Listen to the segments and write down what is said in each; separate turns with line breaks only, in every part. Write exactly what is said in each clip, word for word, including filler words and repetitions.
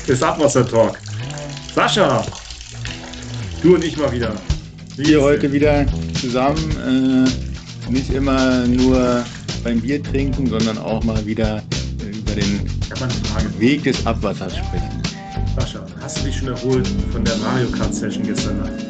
ist Abwasser-Talk. Sascha, du und ich mal wieder.
Wie Hier heute wieder zusammen, äh, nicht immer nur beim Bier trinken, sondern auch mal wieder äh, über den Weg des Abwassers sprechen.
Sascha, hast du dich schon erholt von der Mario Kart Session gestern Nacht?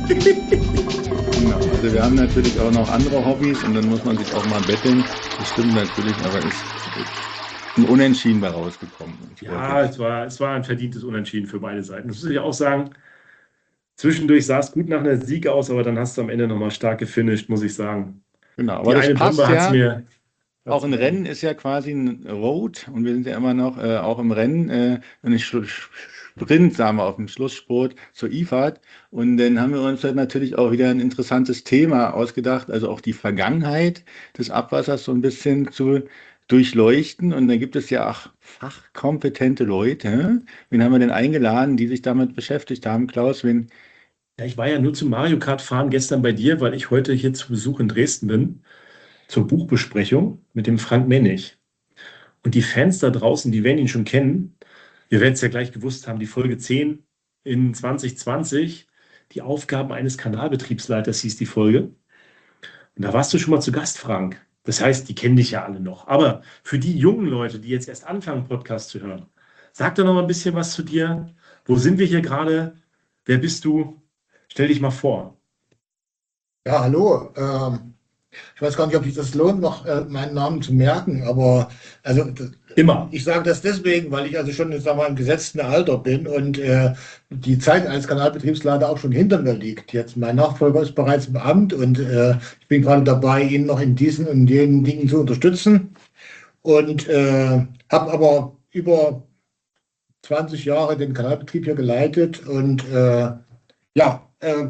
Genau, also wir haben natürlich auch noch andere Hobbys und dann muss man sich auch mal betteln. Das stimmt natürlich, aber es ist ein Unentschieden bei rausgekommen.
Ja, es war, es war ein verdientes Unentschieden für beide Seiten. Das muss ich auch sagen. Zwischendurch sah es gut nach einer Sieg aus, aber dann hast du am Ende nochmal stark gefinisht, muss ich sagen.
Genau, aber
Die
das
eine
passt
Bombe hat's
ja.
mir.
Auch ein Rennen ist ja quasi ein Road und wir sind ja immer noch äh, auch im Rennen, äh, ein Sprint, sagen wir, auf dem Schlussspurt zur I F A D. Und dann haben wir uns halt natürlich auch wieder ein interessantes Thema ausgedacht, also auch die Vergangenheit des Abwassers so ein bisschen zu durchleuchten. Und da gibt es ja auch fachkompetente Leute. Wen haben wir denn eingeladen, die sich damit beschäftigt haben? Klaus, wen?
Ja, ich war ja nur zum Mario Kart fahren gestern bei dir, weil ich heute hier zu Besuch in Dresden bin, zur Buchbesprechung mit dem Frank Mennig. Und die Fans da draußen, die werden ihn schon kennen. Wir werden es ja gleich gewusst haben, die Folge zehn in zwanzig zwanzig, die Aufgaben eines Kanalbetriebsleiters hieß die Folge. Und da warst du schon mal zu Gast, Frank. Das heißt, die kennen dich ja alle noch. Aber für die jungen Leute, die jetzt erst anfangen, Podcast zu hören, sag doch noch mal ein bisschen was zu dir. Wo sind wir hier gerade? Wer bist du? Stell dich mal vor.
Ja, hallo. Ähm, ich weiß gar nicht, ob sich das lohnt, noch äh, meinen Namen zu merken, aber also das,
Immer.
ich sage das deswegen, weil ich also schon sagen wir mal, im gesetzten Alter bin und äh, die Zeit als Kanalbetriebsleiter auch schon hinter mir liegt. Jetzt mein Nachfolger ist bereits im Amt und äh, ich bin gerade dabei, ihn noch in diesen und jenen Dingen zu unterstützen und äh, habe aber über zwanzig Jahre den Kanalbetrieb hier geleitet und äh, ja, äh,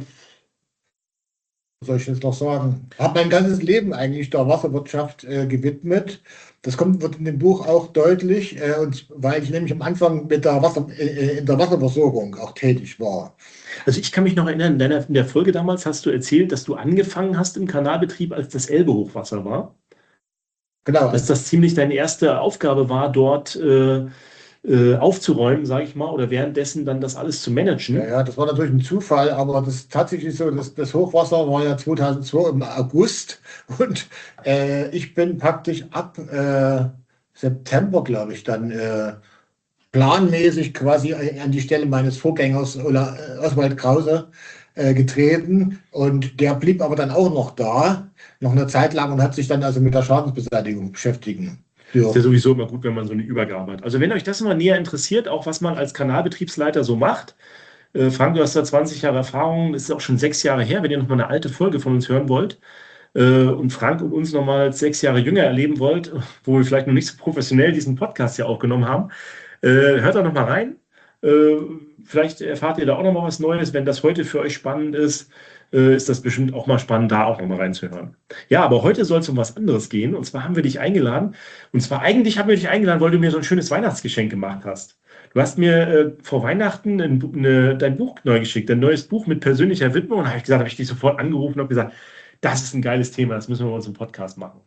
was soll ich jetzt noch sagen? Habe mein ganzes Leben eigentlich der Wasserwirtschaft äh, gewidmet. Das kommt wird in dem Buch auch deutlich, äh, und weil ich nämlich am Anfang mit der Wasser, äh, in der Wasserversorgung auch tätig war.
Also ich kann mich noch erinnern, in, deiner, in der Folge damals hast du erzählt, dass du angefangen hast im Kanalbetrieb, als das Elbe-Hochwasser war.
Genau.
Dass das ziemlich deine erste Aufgabe war, dort äh, äh, aufzuräumen, sage ich mal, oder währenddessen dann das alles zu managen.
Ja, ja, das war natürlich ein Zufall, aber das ist tatsächlich so, das, das Hochwasser war ja zweitausendzwei im August und äh, ich bin praktisch ab äh, September, glaube ich, dann äh, planmäßig quasi an die Stelle meines Vorgängers Ola, äh, Oswald Krause äh, getreten und der blieb aber dann auch noch da, noch eine Zeit lang und hat sich dann also mit der Schadensbeseitigung beschäftigen.
Ja. Ist ja sowieso immer gut, wenn man so eine Übergabe hat. Also wenn euch das mal näher interessiert, auch was man als Kanalbetriebsleiter so macht, äh, Frank, du hast da zwanzig Jahre Erfahrung, das ist auch schon sechs Jahre her, wenn ihr nochmal eine alte Folge von uns hören wollt äh, und Frank und uns nochmal sechs Jahre jünger erleben wollt, wo wir vielleicht noch nicht so professionell diesen Podcast ja aufgenommen haben, äh, hört da nochmal rein. Äh, vielleicht erfahrt ihr da auch nochmal was Neues. Wenn das heute für euch spannend ist, äh, ist das bestimmt auch mal spannend, da auch nochmal reinzuhören. Ja, aber heute soll es um was anderes gehen. Und zwar haben wir dich eingeladen. Und zwar eigentlich haben wir dich eingeladen, weil du mir so ein schönes Weihnachtsgeschenk gemacht hast. Du hast mir äh, vor Weihnachten ein, eine, dein Buch neu geschickt, ein neues Buch mit persönlicher Widmung. Und da habe ich gesagt, habe ich dich sofort angerufen und habe gesagt, das ist ein geiles Thema, das müssen wir bei uns im Podcast machen.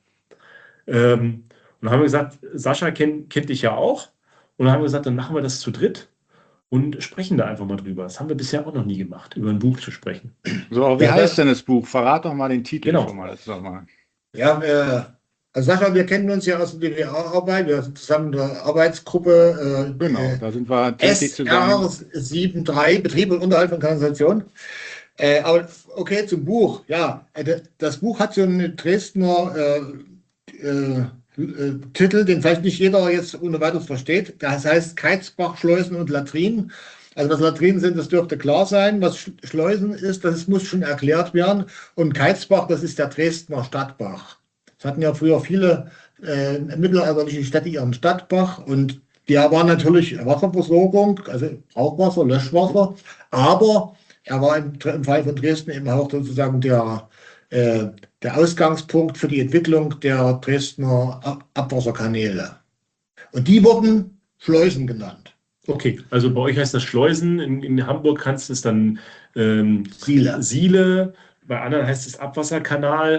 Ähm, und dann haben wir gesagt, Sascha kennt, kennt dich ja auch. Und dann haben wir gesagt, dann machen wir das zu dritt und sprechen da einfach mal drüber. Das haben wir bisher auch noch nie gemacht, über ein Buch zu sprechen.
So, wie ja, heißt denn das Buch? Verrat doch mal den Titel
genau.
schon mal. Das doch mal.
Ja, äh, also Sascha, wir kennen uns ja aus der D W A-Arbeit, wir sind zusammen in der Arbeitsgruppe. Äh,
genau, da sind wir tätig zusammen.
S R sieben drei, Betrieb und Unterhalt von Kanalisation. Äh, aber okay, zum Buch. Ja, das Buch hat so einen Dresdner äh, äh, Titel, den vielleicht nicht jeder jetzt ohne weiteres versteht. Das heißt Keizbach, Schleusen und Latrinen. Also was Latrinen sind, das dürfte klar sein. Was Schleusen ist, das muss schon erklärt werden. Und Keizbach, das ist der Dresdner Stadtbach. Es hatten ja früher viele äh, mittelalterliche Städte ihren Stadtbach und der war natürlich Wasserversorgung, also Brauchwasser, Löschwasser. Aber er war im, im Fall von Dresden eben auch sozusagen der äh, der Ausgangspunkt für die Entwicklung der Dresdner Ab Abwasserkanäle. Und die wurden Schleusen genannt.
Okay, also bei euch heißt das Schleusen, in, in Hamburg kannst du es dann ähm,
Siele.
Siele, bei anderen heißt es Abwasserkanal.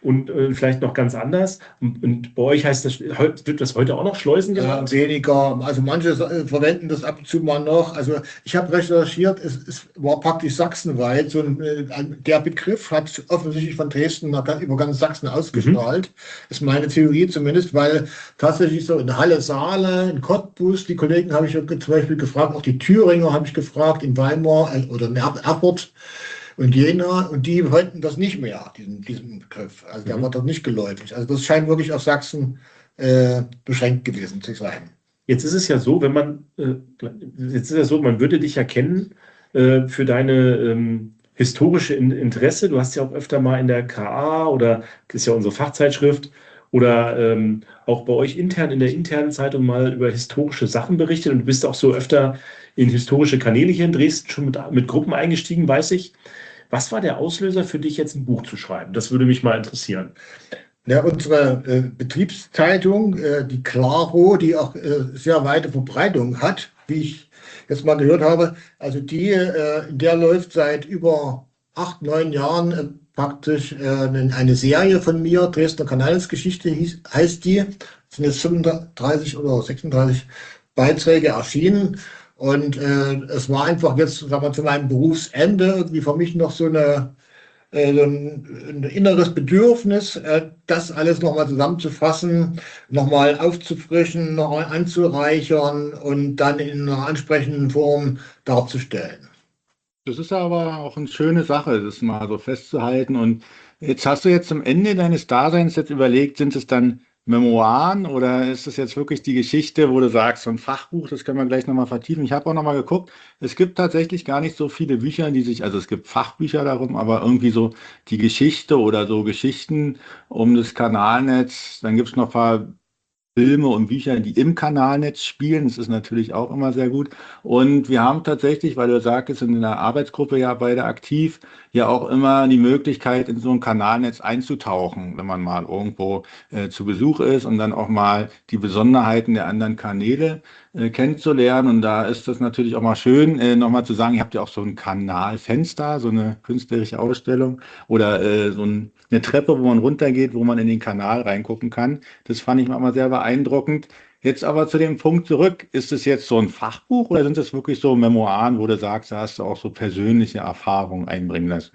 und äh, vielleicht noch ganz anders. Und, und bei euch heißt das, wird das heute auch noch Schleusen genannt?
Ja, weniger. Also manche äh, verwenden das ab und zu mal noch. Also ich habe recherchiert, es, es war praktisch sachsenweit. So ein, äh, der Begriff hat offensichtlich von Dresden nach, über ganz Sachsen ausgestrahlt. Mhm. Ist meine Theorie zumindest, weil tatsächlich so in Halle, Saale, in Cottbus, die Kollegen habe ich zum Beispiel gefragt, auch die Thüringer habe ich gefragt, in Weimar äh, oder in Erfurt und Jena, und die wollten das nicht mehr, diesen, diesen Begriff. Also der mhm. war dort nicht geläufig. Also das scheint wirklich auf Sachsen äh, beschränkt gewesen zu sein.
Jetzt ist es ja so, wenn man, äh, jetzt ist es so, man würde dich ja kennen äh, für deine ähm, historische in Interesse. Du hast ja auch öfter mal in der K A oder das ist ja unsere Fachzeitschrift oder ähm, auch bei euch intern in der internen Zeitung mal über historische Sachen berichtet und du bist auch so öfter in historische Kanäle hier in Dresden schon mit, mit Gruppen eingestiegen, weiß ich. Was war der Auslöser für dich, jetzt ein Buch zu schreiben? Das würde mich mal interessieren.
Ja, unsere äh, Betriebszeitung, äh, die Claro, die auch äh, sehr weite Verbreitung hat, wie ich jetzt mal gehört habe, also die, äh, in der läuft seit über acht, neun Jahren äh, praktisch äh, eine Serie von mir, Dresdner Kanalsgeschichte hieß, heißt die. Es sind jetzt fünfunddreißig oder sechsunddreißig Beiträge erschienen. Und äh, es war einfach jetzt, sagen wir, zu meinem Berufsende irgendwie für mich noch so, eine, äh, so ein, ein inneres Bedürfnis, äh, das alles nochmal zusammenzufassen, nochmal aufzufrischen, nochmal anzureichern und dann in einer ansprechenden Form darzustellen.
Das ist aber auch eine schöne Sache, das mal so festzuhalten. Und jetzt hast du jetzt zum Ende deines Daseins jetzt überlegt, sind es dann Memoiren oder ist es jetzt wirklich die Geschichte, wo du sagst, so ein Fachbuch, das können wir gleich nochmal vertiefen. Ich habe auch nochmal geguckt, es gibt tatsächlich gar nicht so viele Bücher, die sich, also es gibt Fachbücher darum, aber irgendwie so die Geschichte oder so Geschichten um das Kanalnetz, dann gibt es noch ein paar Filme und Bücher, die im Kanalnetz spielen. Das ist natürlich auch immer sehr gut. Und wir haben tatsächlich, weil du sagst, sind in der Arbeitsgruppe ja beide aktiv, ja auch immer die Möglichkeit, in so ein Kanalnetz einzutauchen, wenn man mal irgendwo äh, zu Besuch ist und dann auch mal die Besonderheiten der anderen Kanäle äh, kennenzulernen. Und da ist das natürlich auch mal schön, äh, nochmal zu sagen, ihr habt ja auch so ein Kanalfenster, so eine künstlerische Ausstellung oder äh, so ein, eine Treppe, wo man runtergeht, wo man in den Kanal reingucken kann. Das fand ich mal sehr beeindruckend. Jetzt aber zu dem Punkt zurück, ist es jetzt so ein Fachbuch oder sind es wirklich so Memoiren, wo du sagst, da hast du auch so persönliche Erfahrungen einbringen lassen?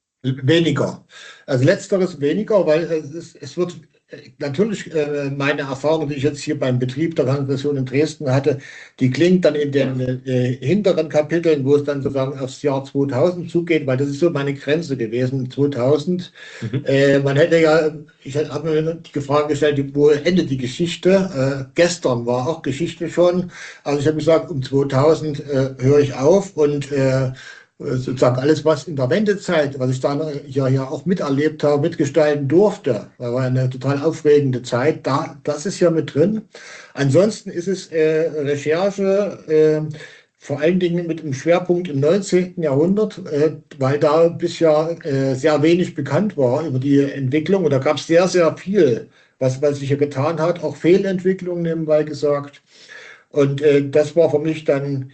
Weniger. Also letzteres weniger, weil es, es wird natürlich äh, meine Erfahrung, die ich jetzt hier beim Betrieb der Kanalisation in Dresden hatte, die klingt dann in den äh, hinteren Kapiteln, wo es dann sozusagen aufs Jahr zweitausend zugeht, weil das ist so meine Grenze gewesen, zweitausend. Mhm. Äh, man hätte ja, ich habe mir die Frage gestellt, wo endet die Geschichte? Äh, gestern war auch Geschichte schon. Also ich habe gesagt, um zweitausend äh, höre ich auf und äh, sozusagen alles, was in der Wendezeit, was ich da ja, ja auch miterlebt habe, mitgestalten durfte, war eine total aufregende Zeit, da, das ist ja mit drin. Ansonsten ist es äh, Recherche, äh, vor allen Dingen mit einem Schwerpunkt im neunzehnten Jahrhundert, äh, weil da bisher äh, sehr wenig bekannt war über die Entwicklung und da gab es sehr, sehr viel, was, was sich hier getan hat, auch Fehlentwicklungen nebenbei gesagt. Und äh, das war für mich dann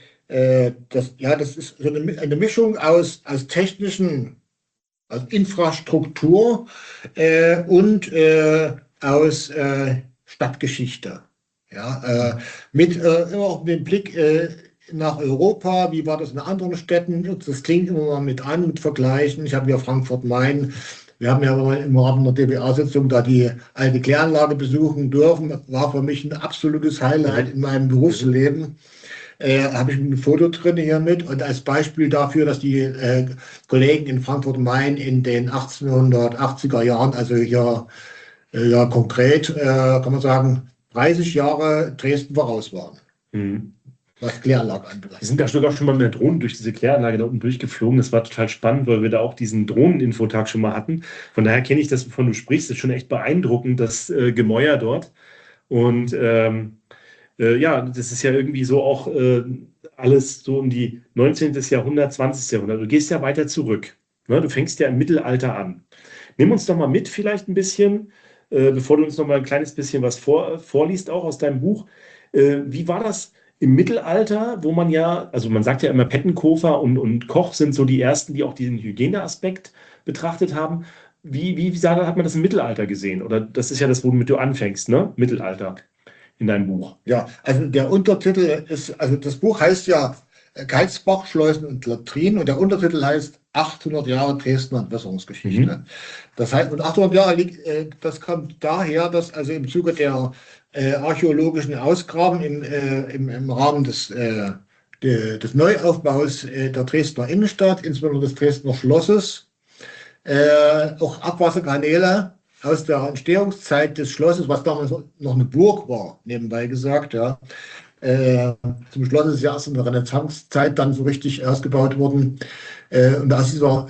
Das, ja, das ist so eine, eine Mischung aus, aus technischen, aus Infrastruktur äh, und äh, aus äh, Stadtgeschichte. Ja, äh, mit äh, immer auch mit dem Blick äh, nach Europa, wie war das in anderen Städten? Das klingt immer mal mit an, mit Vergleichen. Ich habe ja Frankfurt-Main. Wir haben ja im Rahmen der D B A-Sitzung da die alte Kläranlage besuchen dürfen. War für mich ein absolutes Highlight in meinem Berufsleben. Äh, habe ich ein Foto drin hier mit und als Beispiel dafür, dass die äh, Kollegen in Frankfurt-Main in den achtzehnhundertachtziger Jahren, also hier äh, ja konkret, äh, kann man sagen, dreißig Jahre Dresden voraus waren, mhm. was Kläranlage anbelangt.
Wir sind da sogar schon mal mit der Drohne durch diese Kläranlage da unten durchgeflogen. Das war total spannend, weil wir da auch diesen Drohneninfotag schon mal hatten. Von daher kenne ich das, wovon du sprichst. Das ist schon echt beeindruckend, das äh, Gemäuer dort. Und ähm, ja, das ist ja irgendwie so auch äh, alles so um die neunzehnten. Jahrhundert, zwanzigsten. Jahrhundert. Du gehst ja weiter zurück. Ne? Du fängst ja im Mittelalter an. Nimm uns doch mal mit vielleicht ein bisschen, äh, bevor du uns noch mal ein kleines bisschen was vor, vorliest, auch aus deinem Buch. Äh, wie war das im Mittelalter, wo man ja, also man sagt ja immer, Pettenkofer und, und Koch sind so die ersten, die auch diesen Hygieneaspekt betrachtet haben. wie, wie, wie sah- hat man das im Mittelalter gesehen? Oder das ist ja das, womit du anfängst, ne? Mittelalter in deinem Buch.
Ja, also der Untertitel ist, also das Buch heißt ja äh, Geizbach, Schleusen und Latrinen und der Untertitel heißt achthundert Jahre Dresdner Entwässerungsgeschichte.
Mhm.
Das heißt, und achthundert Jahre liegt, äh, das kommt daher, dass also im Zuge der äh, archäologischen Ausgrabungen im, äh, im, im Rahmen des, äh, de, des Neuaufbaus äh, der Dresdner Innenstadt, insbesondere des Dresdner Schlosses, äh, auch Abwasserkanäle aus der Entstehungszeit des Schlosses, was damals noch eine Burg war, nebenbei gesagt, ja. Äh, zum Schloss ist ja erst in der Renaissancezeit dann so richtig ausgebaut worden. Äh, und aus dieser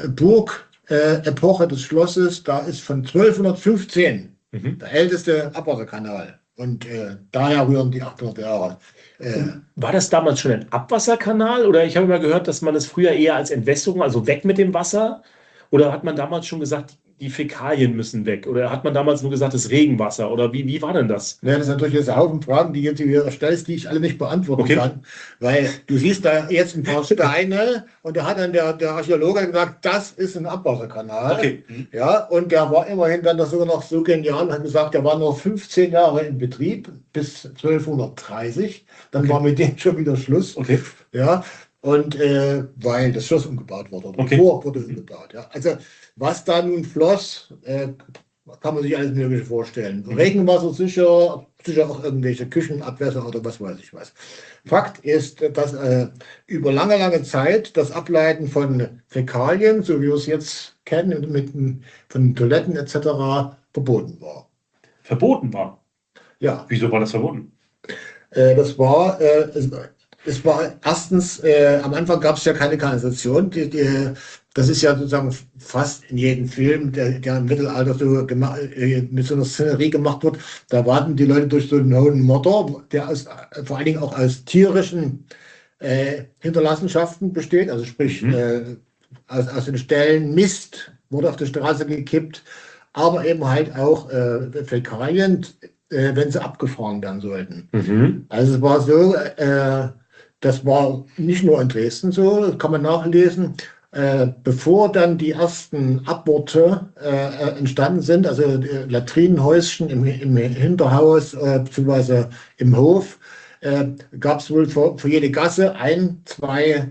Burg-Epoche des Schlosses, da ist von zwölfhundertfünfzehn
Mhm.
der älteste Abwasserkanal. Und äh, daher rühren die achthundert Jahre. Äh,
War das damals schon ein Abwasserkanal? Oder ich habe immer gehört, dass man es früher eher als Entwässerung, also weg mit dem Wasser? Oder hat man damals schon gesagt, die Fäkalien müssen weg? Oder hat man damals nur gesagt, das Regenwasser? Oder wie, wie war denn das?
Ja, das sind natürlich jetzt ein Haufen Fragen, die jetzt hier stellst, die ich alle nicht beantworten
Okay.
kann. Weil du siehst da jetzt ein paar Steine und da hat dann der, der Archäologe gesagt, das ist ein Abwasserkanal.
Okay. Mhm.
Ja, und der war immerhin dann sogar noch so genial und hat gesagt, der war nur fünfzehn Jahre in Betrieb bis zwölfhundertdreißig. Dann
Okay.
war mit dem schon wieder Schluss.
Okay.
Ja, und äh, weil das Schloss umgebaut wurde. Oder
Okay.
Tor wurde umgebaut. Ja. Also was da nun floss, äh, kann man sich alles Mögliche vorstellen.
Mhm.
Regenwasser sicher, sicher auch irgendwelche Küchenabwässer oder was weiß ich was. Fakt ist, dass äh, über lange, lange Zeit das Ableiten von Fäkalien, so wie wir es jetzt kennen, mit, von Toiletten et cetera, verboten war.
Verboten war.
Ja,
Wieso war das verboten?
äh, das war, äh, es, es war erstens, äh, am Anfang gab es ja keine Kanalisation. Die, die, das ist ja sozusagen fast in jedem Film, der, der im Mittelalter so gemacht, äh, mit so einer Szenerie gemacht wird. Da warten die Leute durch so einen hohen Motor, der aus, äh, vor allen Dingen auch aus tierischen äh, Hinterlassenschaften besteht, also sprich
Mhm.
äh, aus, aus den Ställen Mist wurde auf die Straße gekippt, aber eben halt auch äh, Fäkalien, äh, wenn sie abgefahren werden sollten.
Mhm.
Also es war so, äh, das war nicht nur in Dresden so, das kann man nachlesen. Äh, bevor dann die ersten Aborte äh, entstanden sind, also äh, Latrinenhäuschen im, im Hinterhaus äh, bzw. im Hof, äh, gab es wohl für, für jede Gasse ein, zwei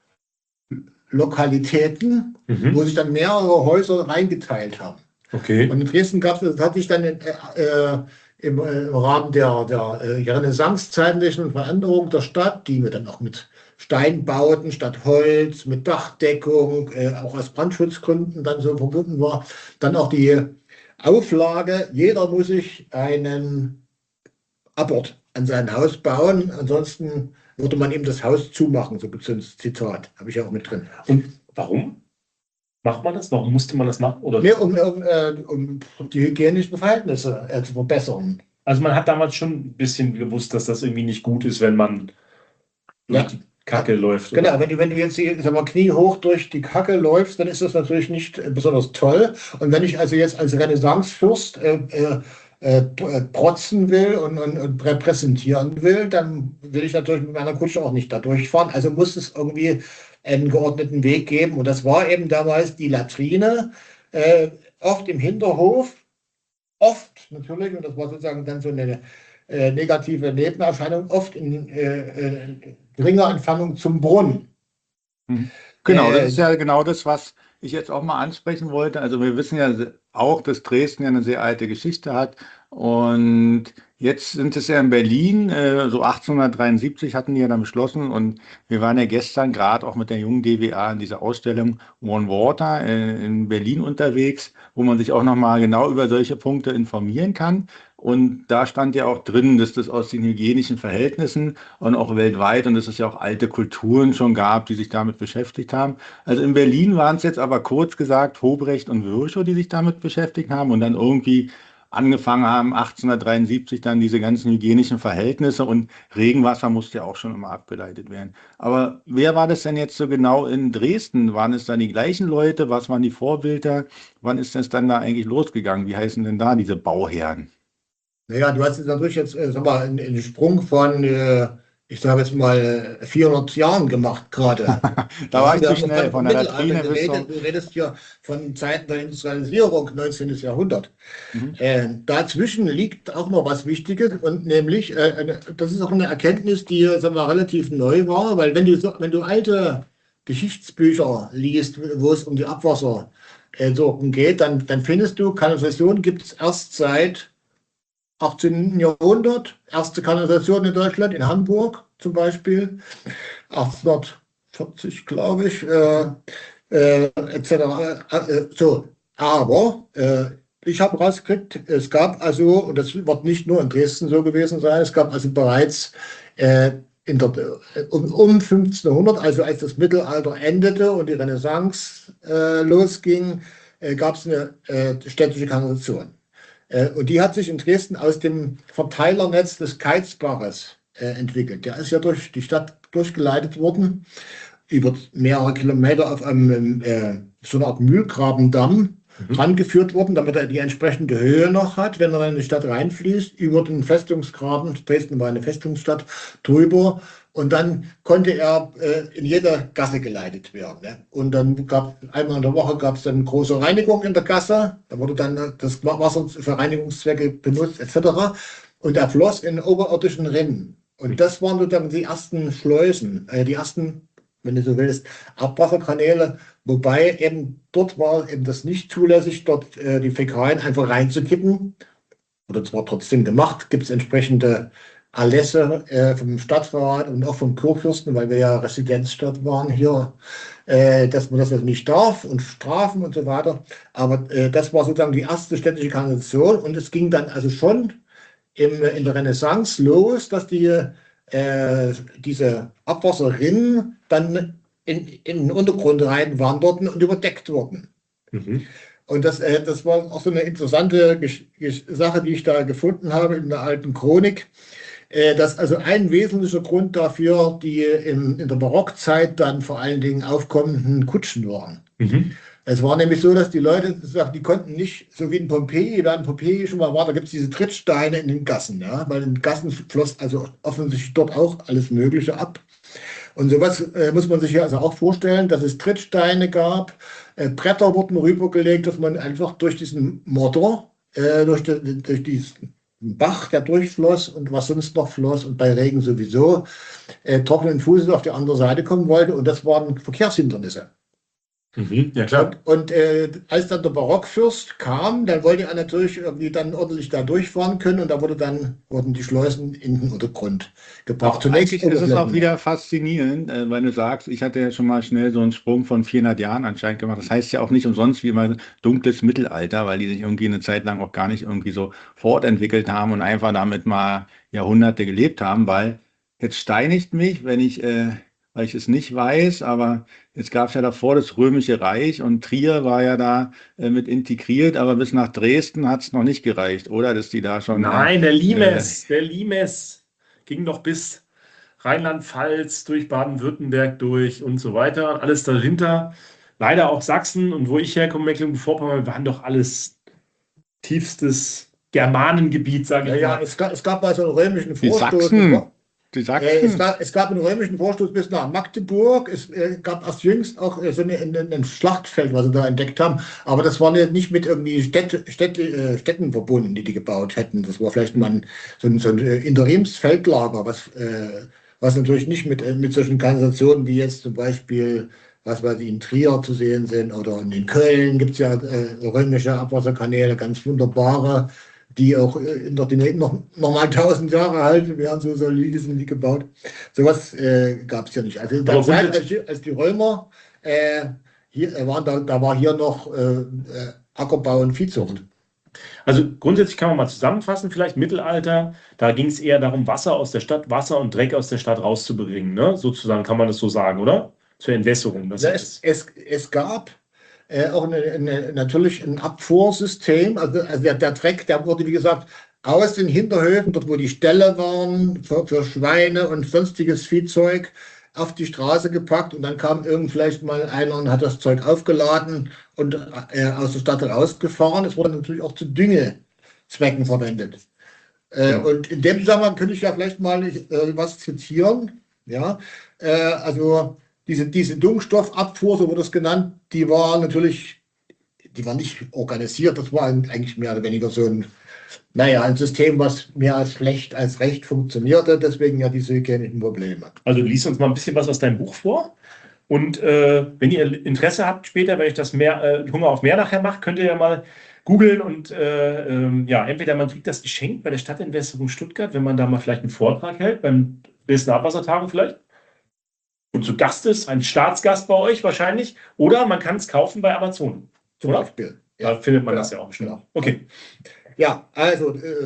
Lokalitäten,
Mhm.
wo sich dann mehrere Häuser reingeteilt haben.
Okay.
Und in Dresden gab es, das hatte ich dann in, äh, im, äh, im Rahmen der, der äh, renaissancezeitlichen Veränderung der Stadt, die wir dann auch mit Steinbauten statt Holz, mit Dachdeckung, äh, auch aus Brandschutzgründen dann so verbunden war, dann auch die Auflage, jeder muss sich einen Abort an sein Haus bauen, ansonsten würde man ihm das Haus zumachen, so gibt es ein Zitat, habe ich ja auch mit drin.
Und warum macht man das? Warum musste man das machen? Oder?
Nee, um, um, äh, um die hygienischen Verhältnisse äh, zu verbessern.
Also man hat damals schon ein bisschen gewusst, dass das irgendwie nicht gut ist, wenn man durch
Ja.
die Kacke läuft. Oder?
Genau, wenn du, wenn du jetzt hier, sag mal, kniehoch durch die Kacke läufst, dann ist das natürlich nicht äh, besonders toll. Und wenn ich also jetzt als Renaissancefürst äh, äh, äh, protzen will und, und, und repräsentieren will, dann will ich natürlich mit meiner Kutsche auch nicht da durchfahren. Also muss es irgendwie einen geordneten Weg geben. Und das war eben damals die Latrine, äh, oft im Hinterhof, oft natürlich, und das war sozusagen dann so eine äh, negative Nebenerscheinung, oft in äh, äh, geringer Entfernung zum Brunnen.
Genau, das
Äh,
ist ja genau das, was ich jetzt auch mal ansprechen wollte. Also wir wissen ja auch, dass Dresden ja eine sehr alte Geschichte hat. Und jetzt sind es ja in Berlin, äh, so achtzehnhundertdreiundsiebzig hatten die ja dann beschlossen. Und wir waren ja gestern gerade auch mit der jungen D W A in dieser Ausstellung One Water äh, in Berlin unterwegs, wo man sich auch nochmal genau über solche Punkte informieren kann. Und da stand ja auch drin, dass das aus den hygienischen Verhältnissen und auch weltweit und dass es ja auch alte Kulturen schon gab, die sich damit beschäftigt haben. Also in Berlin waren es jetzt aber kurz gesagt Hobrecht und Virchow, die sich damit beschäftigt haben und dann irgendwie angefangen haben, achtzehnhundertdreiundsiebzig dann diese ganzen hygienischen Verhältnisse und Regenwasser musste ja auch schon immer abgeleitet werden. Aber wer war das denn jetzt so genau in Dresden? Waren es dann die gleichen Leute? Was waren die Vorbilder? Wann ist das dann da eigentlich losgegangen? Wie heißen denn da diese Bauherren?
Naja, du hast jetzt natürlich jetzt, äh, sag mal, einen, einen Sprung von, äh, ich sage jetzt mal, vierhundert Jahren gemacht gerade.
Da war ich
wir
zu
haben
schnell, von der Latrine bis
geredet,
zum...
du redest ja von Zeiten der Industrialisierung, neunzehnten. Jahrhundert.
Mhm.
Äh, dazwischen liegt auch noch was Wichtiges und nämlich, äh, eine, das ist auch eine Erkenntnis, die sagen wir, relativ neu war, weil wenn du, so, wenn du alte Geschichtsbücher liest, wo es um die Abwassersorgen geht, dann, dann findest du, Kanalisation gibt es erst seit achtzehnten. Jahrhundert, erste Kanalisation in Deutschland, in Hamburg zum Beispiel, achtzehnhundertvierzig, glaube ich, äh, äh, et cetera. Äh, so, aber äh, ich habe rausgekriegt, es gab also, und das wird nicht nur in Dresden so gewesen sein, es gab also bereits äh, in der, um, um fünfzehnhundert, also als das Mittelalter endete und die Renaissance äh, losging, äh, gab es eine äh, städtische Kanalisation. Äh, und die hat sich in Dresden aus dem Verteilernetz des Keizbaches äh, entwickelt. Der ist ja durch die Stadt durchgeleitet worden, über mehrere Kilometer auf einem äh, so einer Art Mühlgrabendamm mhm. rangeführt worden, damit er die entsprechende Höhe noch hat, wenn er in die Stadt reinfließt, über den Festungsgraben, Dresden war eine Festungsstadt, drüber. Und dann konnte er äh, in jeder Gasse geleitet werden. Ne? Und dann gab einmal in der Woche gab es dann große Reinigung in der Gasse. Da wurde dann das Wasser für Reinigungszwecke benutzt, et cetera. Und er floss in oberirdischen Rinnen. Und das waren so dann die ersten Schleusen, äh, die ersten, wenn du so willst, Abwasserkanäle. Wobei eben dort war eben das nicht zulässig, dort äh, die Fäkalien einfach reinzukippen. Oder zwar trotzdem gemacht, gibt es entsprechende Erlässe äh, vom Stadtrat und auch vom Kurfürsten, weil wir ja Residenzstadt waren hier, äh, dass man das also nicht darf und Strafen und so weiter. Aber äh, das war sozusagen die erste städtische Kanalisation und es ging dann also schon im, in der Renaissance los, dass die, äh, diese Abwasserrinnen dann in, in den Untergrund reinwanderten und überdeckt wurden. Mhm. Und das, äh, das war auch so eine interessante Gesch Gesch Sache, die ich da gefunden habe in der alten Chronik. Dass also ein wesentlicher Grund dafür die in, in der Barockzeit dann vor allen Dingen aufkommenden Kutschen waren. Mhm. Es war nämlich so, dass die Leute, die konnten nicht, so wie in Pompeji, wer in Pompeji schon mal war, da gibt es diese Trittsteine in den Gassen, ja, weil in den Gassen floss also offensichtlich dort auch alles Mögliche ab. Und sowas äh, muss man sich ja also auch vorstellen, dass es Trittsteine gab, äh, Bretter wurden rübergelegt, dass man einfach durch diesen Motor, äh, durch, die, durch diesen Bach, der durchfloss und was sonst noch floss und bei Regen sowieso, äh, trockenen Fußes auf die andere Seite kommen wollte. Und das waren Verkehrshindernisse.
Mhm, ja, klar.
Und, und äh, als dann der Barockfürst kam, dann wollte er natürlich irgendwie dann ordentlich da durchfahren können und da wurde dann, wurden die Schleusen in den Untergrund gebracht.
Zunächst ist es auch wieder faszinierend, äh, weil du sagst, ich hatte ja schon mal schnell so einen Sprung von vierhundert Jahren anscheinend gemacht. Das heißt ja auch nicht umsonst wie immer dunkles Mittelalter, weil die sich irgendwie eine Zeit lang auch gar nicht irgendwie so fortentwickelt haben und einfach damit mal Jahrhunderte gelebt haben, weil jetzt steinigt mich, wenn ich... Äh, weil ich es nicht weiß, aber jetzt gab es ja davor das Römische Reich und Trier war ja da äh, mit integriert, aber bis nach Dresden hat es noch nicht gereicht, oder? Dass die da schon...
Nein, der Limes, äh, der Limes ging doch bis Rheinland-Pfalz, durch Baden-Württemberg durch und so weiter, alles dahinter. Leider auch Sachsen und wo ich herkomme, Mecklenburg-Vorpommern, waren doch alles tiefstes Germanengebiet, sage ich
ja,
mal.
Ja, es gab, es gab mal so einen römischen
Die
Vorstoß.
Sachsen. Die Sachsen.
Äh, es, gab, es gab einen römischen Vorstoß bis nach Magdeburg. Es äh, gab erst jüngst auch äh, so eine, ein, ein Schlachtfeld, was sie da entdeckt haben. Aber das war nicht mit irgendwie Städte, Städte, äh, Städten verbunden, die die gebaut hätten. Das war vielleicht mal ein, so ein, so ein äh, Interimsfeldlager, was, äh, was natürlich nicht mit, äh, mit solchen Kanalisationen wie jetzt zum Beispiel, was weiß ich, in Trier zu sehen sind oder in Köln gibt es ja äh, römische Abwasserkanäle, ganz wunderbare, die auch in der Dynamik noch, noch mal tausend Jahre alt wären, so solide sind die gebaut. Sowas äh, gab es ja nicht. Also in der Zeit, als, als die Römer äh, hier waren, da, da war hier noch äh, Ackerbau und Viehzucht.
Also grundsätzlich kann man mal zusammenfassen, vielleicht Mittelalter, da ging es eher darum, Wasser aus der Stadt, Wasser und Dreck aus der Stadt rauszubringen, ne? Sozusagen kann man das so sagen, oder? Zur Entwässerung. Das
ja, es, es, es gab Äh, auch eine, eine, natürlich ein Abfuhrsystem. Also, also der, der Dreck, der wurde, wie gesagt, aus den Hinterhöfen, dort wo die Ställe waren, für, für Schweine und sonstiges Viehzeug, auf die Straße gepackt und dann kam irgend vielleicht mal einer und hat das Zeug aufgeladen und äh, aus der Stadt rausgefahren. Es wurde natürlich auch zu Düngezwecken verwendet. Äh,
Genau.
Und in dem Zusammenhang könnte ich ja vielleicht mal äh, was zitieren. Ja, äh, also diese, diese Dunkelstoffabfuhr, so wird es genannt, die war natürlich, die war nicht organisiert, das war eigentlich mehr oder weniger so ein, naja, ein System, was mehr als schlecht als recht funktionierte, deswegen ja diese hygienischen Probleme.
Also lies uns mal ein bisschen was aus deinem Buch vor. Und äh, wenn ihr Interesse habt später, wenn euch das mehr, äh, Hunger auf mehr nachher macht, könnt ihr ja mal googeln und äh, ähm, ja, entweder man kriegt das geschenkt bei der Stadtentwässerung Stuttgart, wenn man da mal vielleicht einen Vortrag hält, beim Dresdner Abwassertagen vielleicht. Und zu Gast ist, ein Staatsgast bei euch wahrscheinlich. Oder man kann es kaufen bei Amazon.
Zum
Oder?
Beispiel.
Da findet man
Ja,
das ja auch bestimmt.
genau.
Okay.
Ja, also äh,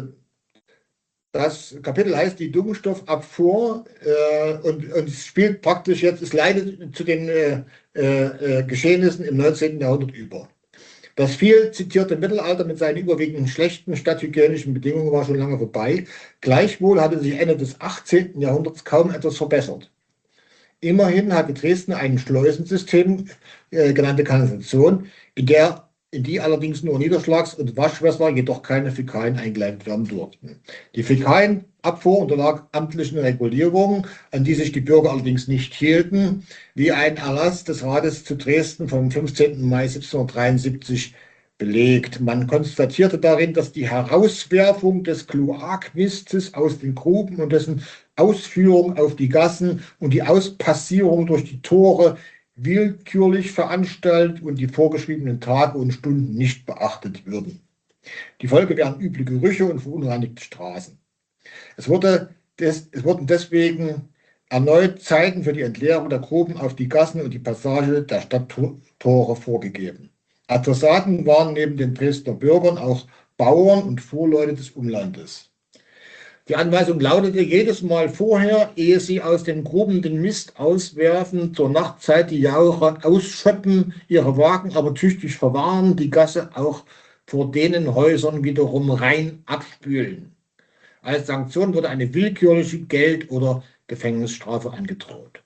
das Kapitel heißt die Dunkelstoffabfuhr äh, und, und es spielt praktisch jetzt, es leitet zu den äh, äh, Geschehnissen im neunzehnten Jahrhundert über. Das viel zitierte Mittelalter mit seinen überwiegend schlechten stadthygienischen Bedingungen war schon lange vorbei. Gleichwohl hatte sich Ende des achtzehnten Jahrhunderts kaum etwas verbessert. Immerhin hatte Dresden ein Schleusensystem, äh, genannte Kanalisation, in der in die allerdings nur Niederschlags- und Waschwässer, jedoch keine Fäkalien eingeleitet werden durften. Die Fäkalienabfuhr unterlag amtlichen Regulierungen, an die sich die Bürger allerdings nicht hielten, wie ein Erlass des Rates zu Dresden vom fünfzehnten Mai siebzehnhundertdreiundsiebzig belegt. Man konstatierte darin, dass die Herauswerfung des Kloakmistes aus den Gruben und dessen Ausführung auf die Gassen und die Auspassierung durch die Tore willkürlich veranstaltet und die vorgeschriebenen Tage und Stunden nicht beachtet würden. Die Folge wären üble Gerüche und verunreinigte Straßen. Es, wurde des, es wurden deswegen erneut Zeiten für die Entleerung der Gruben auf die Gassen und die Passage der Stadttore vorgegeben. Adressaten waren neben den Dresdner Bürgern auch Bauern und Fuhrleute des Umlandes. Die Anweisung lautete jedes Mal vorher, ehe sie aus den Gruben den Mist auswerfen, zur Nachtzeit die Jauche ausschöppen, ihre Wagen aber tüchtig verwahren, die Gasse auch vor denen Häusern wiederum rein abspülen. Als Sanktion wurde eine willkürliche Geld- oder Gefängnisstrafe angedroht.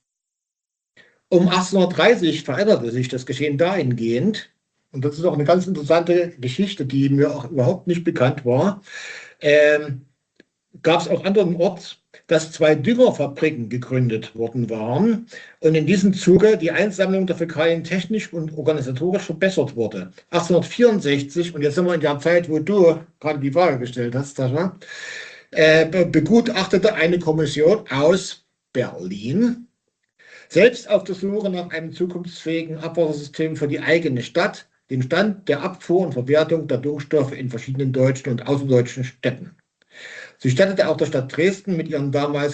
Um achtzehnhundertdreißig veränderte sich das Geschehen dahingehend, und das ist auch eine ganz interessante Geschichte, die mir auch überhaupt nicht bekannt war, ähm, gab es auch andernorts, dass zwei Düngerfabriken gegründet worden waren und in diesem Zuge die Einsammlung der Fäkalien technisch und organisatorisch verbessert wurde. achtzehnhundertvierundsechzig, und jetzt sind wir in der Zeit, wo du gerade die Frage gestellt hast, Sascha, äh, begutachtete eine Kommission aus Berlin, selbst auf der Suche nach einem zukunftsfähigen Abwassersystem für die eigene Stadt, den Stand der Abfuhr und Verwertung der Düngstoffe in verschiedenen deutschen und außerdeutschen Städten. Sie stattete auch der Stadt Dresden mit ihren damals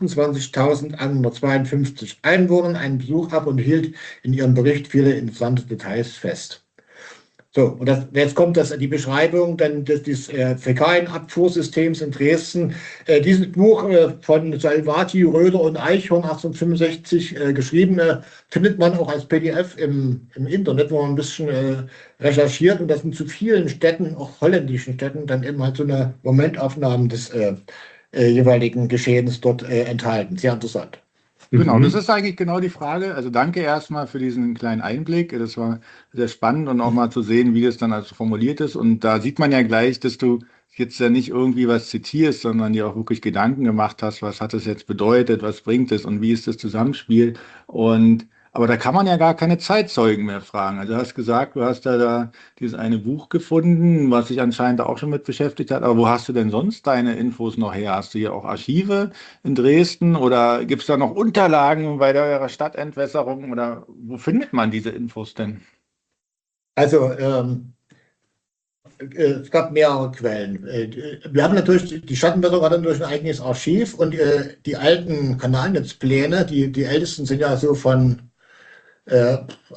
hundertachtundzwanzigtausendeinhundertzweiundfünfzig Einwohnern einen Besuch ab und hielt in ihrem Bericht viele interessante Details fest. So, und das, jetzt kommt das, die Beschreibung dann des, des äh, Fäkalienabfuhrsystems in Dresden. Äh, dieses Buch äh, von Salvati, Röder und Eichhorn achtzehnhundertfünfundsechzig äh, geschrieben, äh, findet man auch als P D F im, im Internet, wo man ein bisschen äh, recherchiert. Und das sind zu vielen Städten, auch holländischen Städten, dann eben halt so eine Momentaufnahmen des äh, äh, jeweiligen Geschehens dort äh, enthalten. Sehr interessant.
Genau,
Mhm.
das ist eigentlich genau die Frage. Also danke erstmal für diesen kleinen Einblick. Das war sehr spannend und auch mal zu sehen, wie das dann also formuliert ist. Und da sieht man ja gleich, dass du jetzt ja nicht irgendwie was zitierst, sondern dir auch wirklich Gedanken gemacht hast, was hat das jetzt bedeutet, was bringt es und wie ist das Zusammenspiel. Und aber da kann man ja gar keine Zeitzeugen mehr fragen. Also du hast gesagt, du hast da, da dieses eine Buch gefunden, was sich anscheinend auch schon mit beschäftigt hat. Aber wo hast du denn sonst deine Infos noch her? Hast du hier auch Archive in Dresden oder gibt es da noch Unterlagen bei der Stadtentwässerung oder wo findet man diese Infos denn?
Also, ähm, äh, es gab mehrere Quellen. Äh, wir haben natürlich, die Stadtentwässerung hat natürlich ein eigenes Archiv und äh, die alten Kanalnetzpläne, die, die ältesten sind ja so von äh,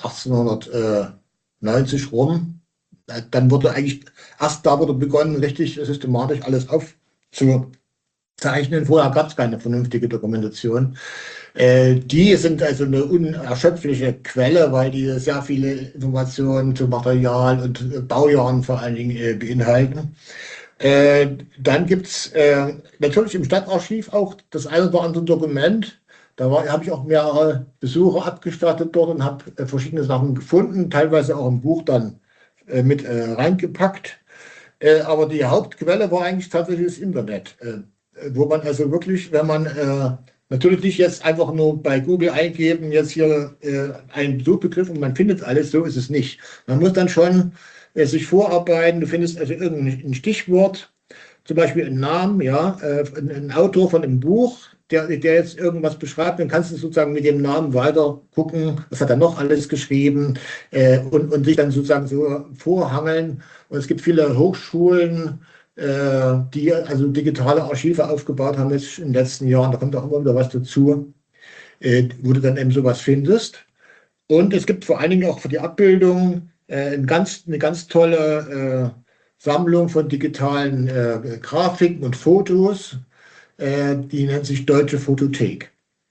achtzehnhundertneunzig rum. Äh, Dann wurde eigentlich, erst da wurde begonnen, richtig systematisch alles aufzuzeichnen. Vorher gab es keine vernünftige Dokumentation. Äh, die sind also eine unerschöpfliche Quelle, weil die sehr viele Informationen zu Material und äh, Baujahren vor allen Dingen äh, beinhalten. Äh, dann gibt es äh, natürlich im Stadtarchiv auch das eine oder andere Dokument. Da habe ich auch mehrere Besucher abgestattet dort und habe äh, verschiedene Sachen gefunden, teilweise auch im Buch dann äh, mit äh, reingepackt. Äh, aber die Hauptquelle war eigentlich tatsächlich das Internet, äh, wo man also wirklich, wenn man äh, natürlich nicht jetzt einfach nur bei Google eingeben, jetzt hier äh, einen Suchbegriff und man findet alles, so ist es nicht. Man muss dann schon äh, sich vorarbeiten, du findest also irgendein Stichwort, zum Beispiel einen Namen, ja, äh, ein, ein Autor von einem Buch, der, der jetzt irgendwas beschreibt, dann kannst du sozusagen mit dem Namen weiter gucken, was hat er noch alles geschrieben äh, und, und sich dann sozusagen so vorhangeln. Und es gibt viele Hochschulen, äh, die also digitale Archive aufgebaut haben jetzt in den letzten Jahren. Da kommt auch immer wieder was dazu, äh, wo du dann eben sowas findest. Und es gibt vor allen Dingen auch für die Abbildung äh, ein ganz, eine ganz tolle äh, Sammlung von digitalen äh, Grafiken und Fotos. Äh, die nennt sich Deutsche Fotothek.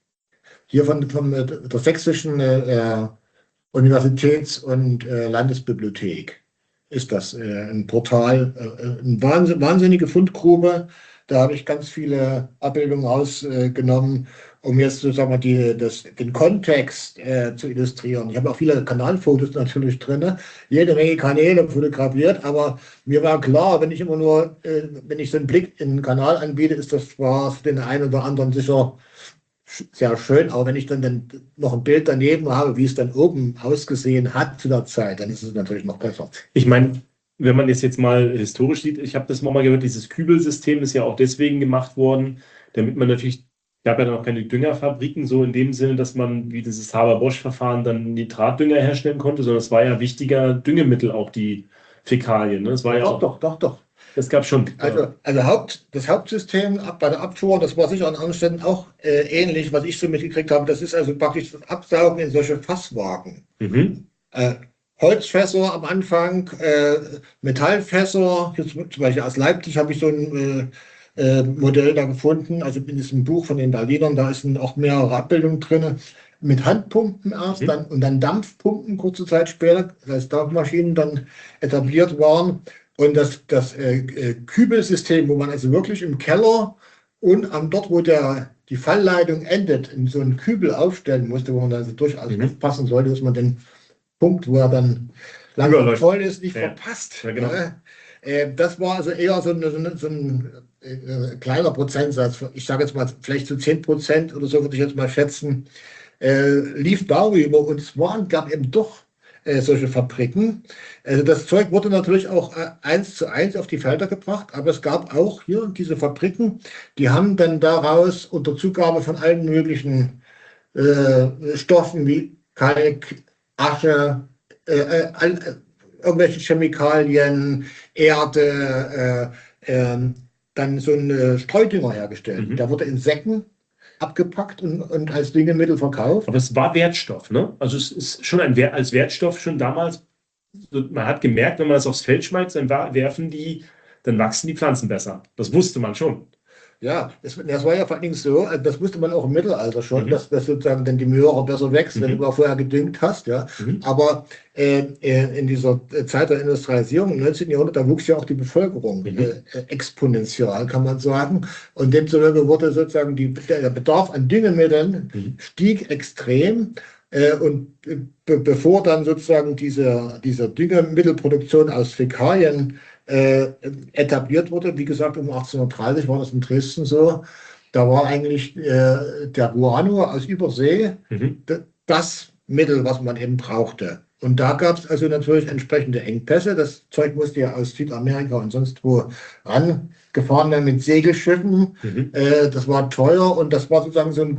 Hier von, von äh, der Sächsischen äh, Universitäts- und äh, Landesbibliothek ist das äh, ein Portal, äh, eine wahnsinn, wahnsinnige Fundgrube. Da habe ich ganz viele Abbildungen rausgenommen, äh, um jetzt sozusagen die, das, den Kontext äh, zu illustrieren. Ich habe auch viele Kanalfotos natürlich drin, jede Menge Kanäle fotografiert, aber mir war klar, wenn ich immer nur, äh, wenn ich so einen Blick in den Kanal anbiete, ist das zwar für den einen oder anderen sicher sehr schön, aber wenn ich dann, dann noch ein Bild daneben habe, wie es dann oben ausgesehen hat zu der Zeit, dann ist es natürlich noch besser.
Ich meine, wenn man das jetzt mal historisch sieht, ich habe das mal gehört, dieses Kübelsystem ist ja auch deswegen gemacht worden, damit man natürlich, gab ja dann auch keine Düngerfabriken, so in dem Sinne, dass man wie dieses Haber-Bosch-Verfahren dann Nitratdünger herstellen konnte, sondern es war ja wichtiger Düngemittel, auch die Fäkalien. Ne? Es war ja
Doch,
auch,
doch, doch, doch.
das gab schon.
Also, also Haupt, das Hauptsystem ab, bei der Abfuhr, das war sicher an anderen Stellen auch äh, ähnlich, was ich so mitgekriegt habe. Das ist also praktisch das Absaugen in solche Fasswagen.
Mhm.
Äh, Holzfässer am Anfang, äh, Metallfässer, jetzt zum Beispiel aus Leipzig habe ich so ein äh, äh, Modell da gefunden, also in diesem Buch von den Berlinern, da sind auch mehrere Abbildungen drin, mit Handpumpen erst
Mhm.
dann, und dann Dampfpumpen kurze Zeit später, als Dampfmaschinen dann etabliert waren. Und das, das äh, äh, Kübelsystem, wo man also wirklich im Keller und am dort, wo der, die Fallleitung endet, in so einen Kübel aufstellen musste, wo man also durchaus
Mhm.
aufpassen sollte, dass man den Punkt, wo er dann langsam
Überläuft.
voll ist, nicht
Ja.
verpasst.
Ja, genau.
Ja. Äh, das war also eher so, eine, so, eine, so ein äh, kleiner Prozentsatz. Ich sage jetzt mal, vielleicht so zehn Prozent oder so würde ich jetzt mal schätzen, äh, lief darüber. Und es waren, gab eben doch äh, solche Fabriken. Also das Zeug wurde natürlich auch äh, eins zu eins auf die Felder gebracht, aber es gab auch hier diese Fabriken, die haben dann daraus unter Zugabe von allen möglichen äh, Stoffen wie Kalk, Asche, äh, äh, all, äh, irgendwelche Chemikalien, Erde, äh, äh, dann so einen äh, Streudünger hergestellt.
Mhm.
Der wurde in Säcken abgepackt und, und als Düngemittel verkauft.
Aber es war Wertstoff, ne? Also es ist schon ein Wert, als Wertstoff schon damals, so, man hat gemerkt, wenn man das aufs Feld schmeißt, dann wa- werfen die, dann wachsen die Pflanzen besser. Das wusste man schon.
Ja, das, das war ja vor allen Dingen so, also das wusste man auch im Mittelalter schon,
Mhm.
dass, dass sozusagen dann die Möhre besser wächst, wenn
Mhm.
du mal vorher gedüngt hast. Ja.
Mhm.
Aber äh, äh, in dieser Zeit der Industrialisierung im neunzehnten Jahrhundert, da wuchs ja auch die Bevölkerung
Mhm.
äh, exponentiell, kann man sagen. Und demzufolge wurde sozusagen die, der Bedarf an Düngemitteln
Mhm.
stieg extrem. Äh, und be bevor dann sozusagen diese, diese Düngemittelproduktion aus Fäkalien äh, etabliert wurde, wie gesagt, um achtzehnhundertdreißig war das in Dresden so, da war eigentlich äh, der Guano aus Übersee
Mhm.
das Mittel, was man eben brauchte. Und da gab es also natürlich entsprechende Engpässe. Das Zeug musste ja aus Südamerika und sonst wo rangefahren werden mit Segelschiffen.
Mhm.
Äh, das war teuer und das war sozusagen so ein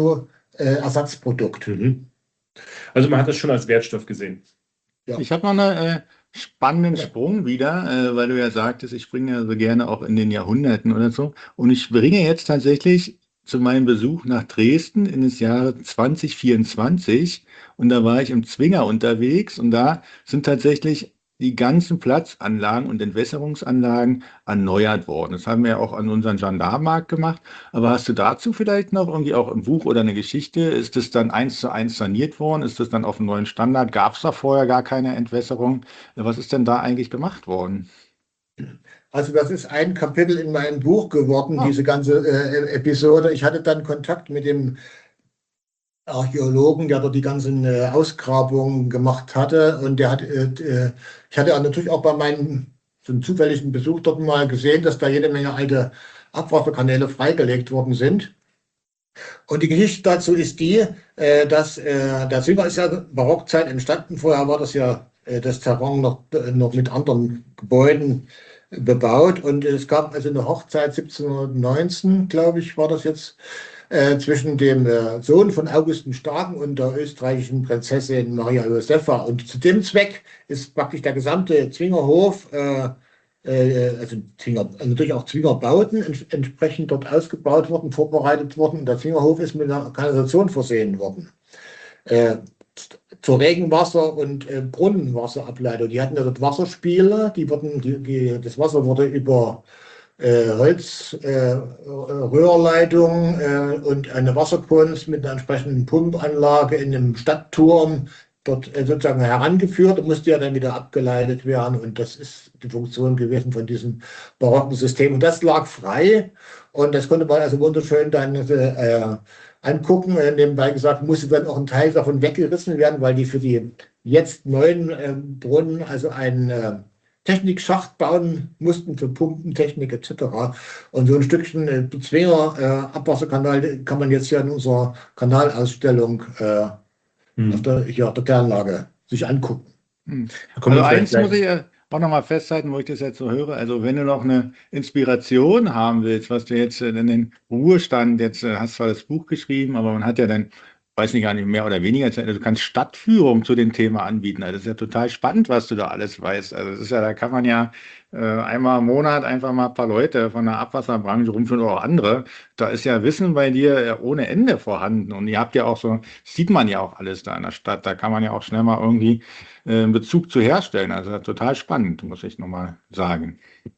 Guano-Ersatzprodukt.
Mhm. Also man hat das schon als Wertstoff gesehen.
Ja.
Ich habe noch einen äh, spannenden
Ja.
Sprung wieder, äh, weil du ja sagtest, ich springe ja so gerne auch in den Jahrhunderten oder so. Und ich bringe jetzt tatsächlich zu meinem Besuch nach Dresden in das Jahr zwanzig vierundzwanzig. Und da war ich im Zwinger unterwegs und da sind tatsächlich die ganzen Platzanlagen und Entwässerungsanlagen erneuert worden. Das haben wir auch an unseren Gendarmenmarkt gemacht. Aber hast du dazu vielleicht noch irgendwie auch ein Buch oder eine Geschichte? Ist das dann eins zu eins saniert worden? Ist das dann auf einem neuen Standard? Gab es da vorher gar keine Entwässerung? Was ist denn da eigentlich gemacht worden?
Also das ist ein Kapitel in meinem Buch geworden,
Ah.
diese ganze äh, Episode. Ich hatte dann Kontakt mit dem Archäologen, der dort die ganzen äh, Ausgrabungen gemacht hatte. Und der hat, äh, ich hatte natürlich auch bei meinen so einen zufälligen Besuch dort mal gesehen, dass da jede Menge alte Abwasserkanäle freigelegt worden sind. Und die Geschichte dazu ist die, äh, dass äh, der Zwinger ist ja Barockzeit entstanden. Vorher war das ja äh, das Terrain noch, äh, noch mit anderen Gebäuden bebaut. Und es gab also eine Hochzeit siebzehnhundertneunzehn, glaube ich, war das jetzt, äh, zwischen dem äh, Sohn von August dem Starken und der österreichischen Prinzessin Maria Josepha. Und zu dem Zweck ist praktisch der gesamte Zwingerhof, äh, äh, also, Zwinger, also natürlich auch Zwingerbauten ents entsprechend dort ausgebaut worden, vorbereitet worden. Und der Zwingerhof ist mit einer Kanalisation versehen worden. Äh, zur Regenwasser- und äh, Brunnenwasserableitung. Die hatten ja dort Wasserspiele, die wurden, die, die, das Wasser wurde über äh, Holzröhrleitung äh, äh, und eine Wasserkunst mit einer entsprechenden Pumpanlage in einem Stadtturm dort äh, sozusagen herangeführt und musste ja dann wieder abgeleitet werden. Und das ist die Funktion gewesen von diesem barocken System. Und das lag frei und das konnte man also wunderschön dann äh, angucken. Äh, nebenbei gesagt, musste dann auch ein Teil davon weggerissen werden, weil die für die jetzt neuen äh, Brunnen also einen äh, Technikschacht bauen mussten für Pumpentechnik et cetera. Und so ein Stückchen äh, Zwinger äh, Abwasserkanal kann man jetzt ja in unserer Kanalausstellung äh, hm. auf der, hier auf der Kläranlage sich angucken.
Hm. Also eins muss ich ja auch nochmal festhalten, wo ich das jetzt so höre. Also wenn du noch eine Inspiration haben willst, was du jetzt in den Ruhestand, jetzt hast zwar das Buch geschrieben, aber man hat ja dann, weiß nicht gar nicht, mehr oder weniger Zeit, also du kannst Stadtführung zu dem Thema anbieten. Also das ist ja total spannend, was du da alles weißt. Also das ist ja, da kann man ja äh, einmal im Monat einfach mal ein paar Leute von der Abwasserbranche rumführen oder auch andere. Da ist ja Wissen bei dir ja ohne Ende vorhanden. Und ihr habt ja auch so, sieht man ja auch alles da in der Stadt. Da kann man ja auch schnell mal irgendwie äh, einen Bezug zu herstellen. Also total spannend, muss ich nochmal sagen.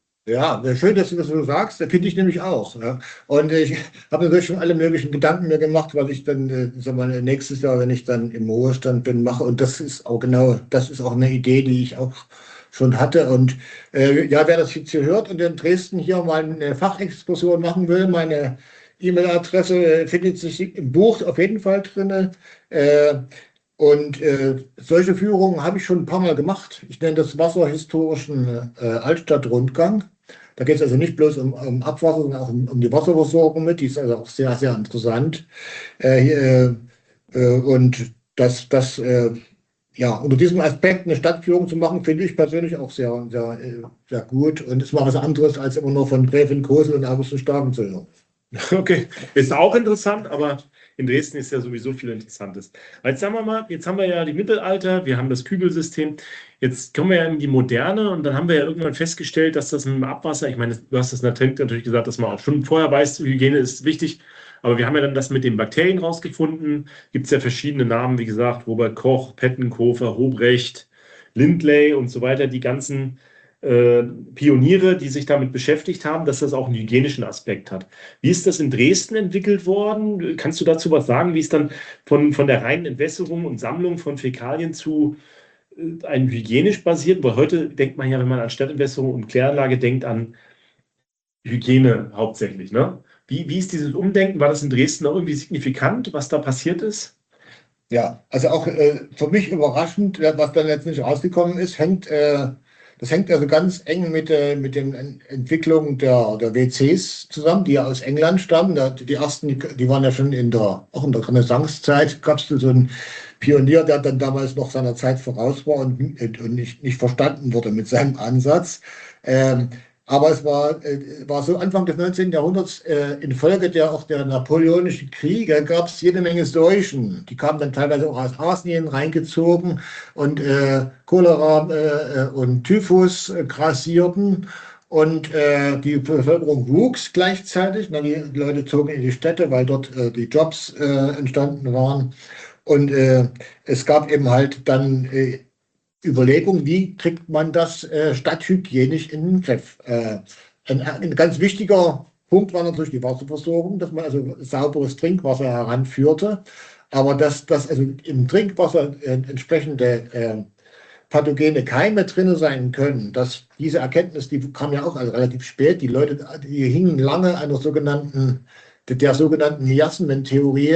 Ja, schön, dass du das so sagst. Das finde ich nämlich auch. Ja. Und ich habe natürlich schon alle möglichen Gedanken mir gemacht, was ich dann äh, sag mal, nächstes Jahr, wenn ich dann im Ruhestand bin, mache. Und das ist auch genau, das ist auch eine Idee, die ich auch schon hatte. Und äh, ja, wer das jetzt hier hört und in Dresden hier mal eine Fachexkursion machen will, meine E-Mail-Adresse findet sich im Buch auf jeden Fall drin. Äh, Und äh, solche Führungen habe ich schon ein paar Mal gemacht. Ich nenne das wasserhistorischen äh, Altstadtrundgang. Da geht es also nicht bloß um, um Abwasser, sondern auch um, um die Wasserversorgung mit. Die ist also auch sehr, sehr interessant. Äh, hier, äh, und das, das äh, ja, unter diesem Aspekt eine Stadtführung zu machen, finde ich persönlich auch sehr, sehr, sehr gut. Und es war was anderes, als immer nur von Gräfin Kosel und August Starken zu hören.
Okay, ist auch interessant, aber in Dresden ist ja sowieso viel Interessantes. Jetzt sagen wir mal, jetzt haben wir ja die Mittelalter, wir haben das Kübelsystem, jetzt kommen wir ja in die Moderne und dann haben wir ja irgendwann festgestellt, dass das mit dem Abwasser, ich meine, du hast das natürlich gesagt, dass man auch schon vorher weiß, Hygiene ist wichtig, aber wir haben ja dann das mit den Bakterien rausgefunden, gibt es ja verschiedene Namen, wie gesagt, Robert Koch, Pettenkofer, Hobrecht, Lindley und so weiter, die ganzen Pioniere, die sich damit beschäftigt haben, dass das auch einen hygienischen Aspekt hat. Wie ist das in Dresden entwickelt worden? Kannst du dazu was sagen, wie es dann von, von der reinen Entwässerung und Sammlung von Fäkalien zu äh, einem hygienisch basierten, weil heute denkt man ja, wenn man an Stadtentwässerung und Kläranlage denkt, an Hygiene hauptsächlich. Ne? Wie, wie ist dieses Umdenken? War das in Dresden auch irgendwie signifikant, was da passiert ist?
Ja, also auch äh, für mich überraschend, was dann letztendlich rausgekommen ist, hängt äh, Das hängt also ganz eng mit, äh, mit den Entwicklungen der, der W Cs zusammen, die ja aus England stammen. Die ersten, die, die waren ja schon in der, auch in der Renaissancezeit, gab es so einen Pionier, der dann damals noch seiner Zeit voraus war und, und nicht, nicht verstanden wurde mit seinem Ansatz. Ähm, aber es war, äh, war so Anfang des neunzehnten Jahrhunderts, äh, infolge der auch der napoleonischen Kriege, gab es jede Menge Seuchen. Die kamen dann teilweise auch aus Asien reingezogen und äh, Cholera äh, und Typhus äh, grassierten. Und äh, die Bevölkerung wuchs gleichzeitig. Na, die Leute zogen in die Städte, weil dort äh, die Jobs äh, entstanden waren. Und äh, es gab eben halt dann äh, Überlegung, wie kriegt man das äh, stadthygienisch in den Griff. Äh, ein, ein ganz wichtiger Punkt war natürlich die Wasserversorgung, dass man also sauberes Trinkwasser heranführte, aber dass, dass also im Trinkwasser äh, entsprechende äh, pathogene Keime drin sein können, dass diese Erkenntnis, die kam ja auch also relativ spät, die Leute, die hingen lange einer sogenannten, der sogenannten Miasmentheorie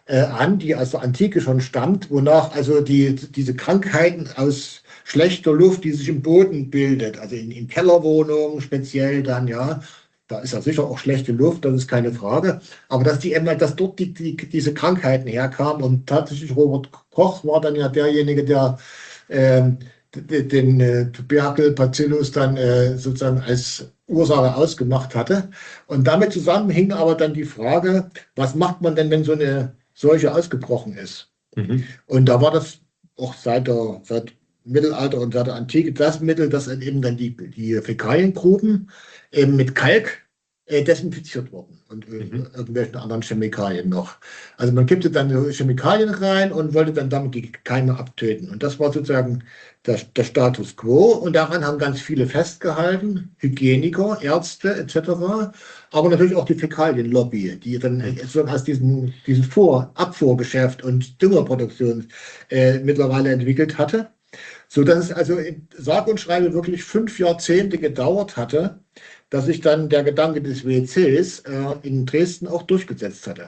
äh, an, die aus der Antike schon stammt, wonach also die, diese Krankheiten aus schlechter Luft, die sich im Boden bildet, also in, in Kellerwohnungen speziell dann, ja, da ist ja sicher auch schlechte Luft, das ist keine Frage, aber dass, die, dass dort die, die, diese Krankheiten herkamen und tatsächlich Robert Koch war dann ja derjenige, der ähm, den äh, Tuberkelbacillus dann äh, sozusagen als Ursache ausgemacht hatte. Und damit zusammen hing aber dann die Frage, was macht man denn, wenn so eine Seuche ausgebrochen ist?
Mhm.
Und da war das auch seit der seit Mittelalter und seit der Antike das Mittel, dass eben dann die, die Fäkaliengruben eben mit Kalk äh, desinfiziert wurden und äh,
Mhm.
irgendwelchen anderen Chemikalien noch. Also man kippte dann so Chemikalien rein und wollte dann damit die Keime abtöten. Und das war sozusagen der, der Status quo. Und daran haben ganz viele festgehalten, Hygieniker, Ärzte et cetera, aber natürlich auch die Fäkalienlobby, die dann sozusagen aus diesem, diesem Vor-, Abfuhrgeschäft und Düngerproduktion äh, mittlerweile entwickelt hatte. So dass es also in sage und schreibe wirklich fünf Jahrzehnte gedauert hatte, dass sich dann der Gedanke des W Cs äh, in Dresden auch durchgesetzt hatte.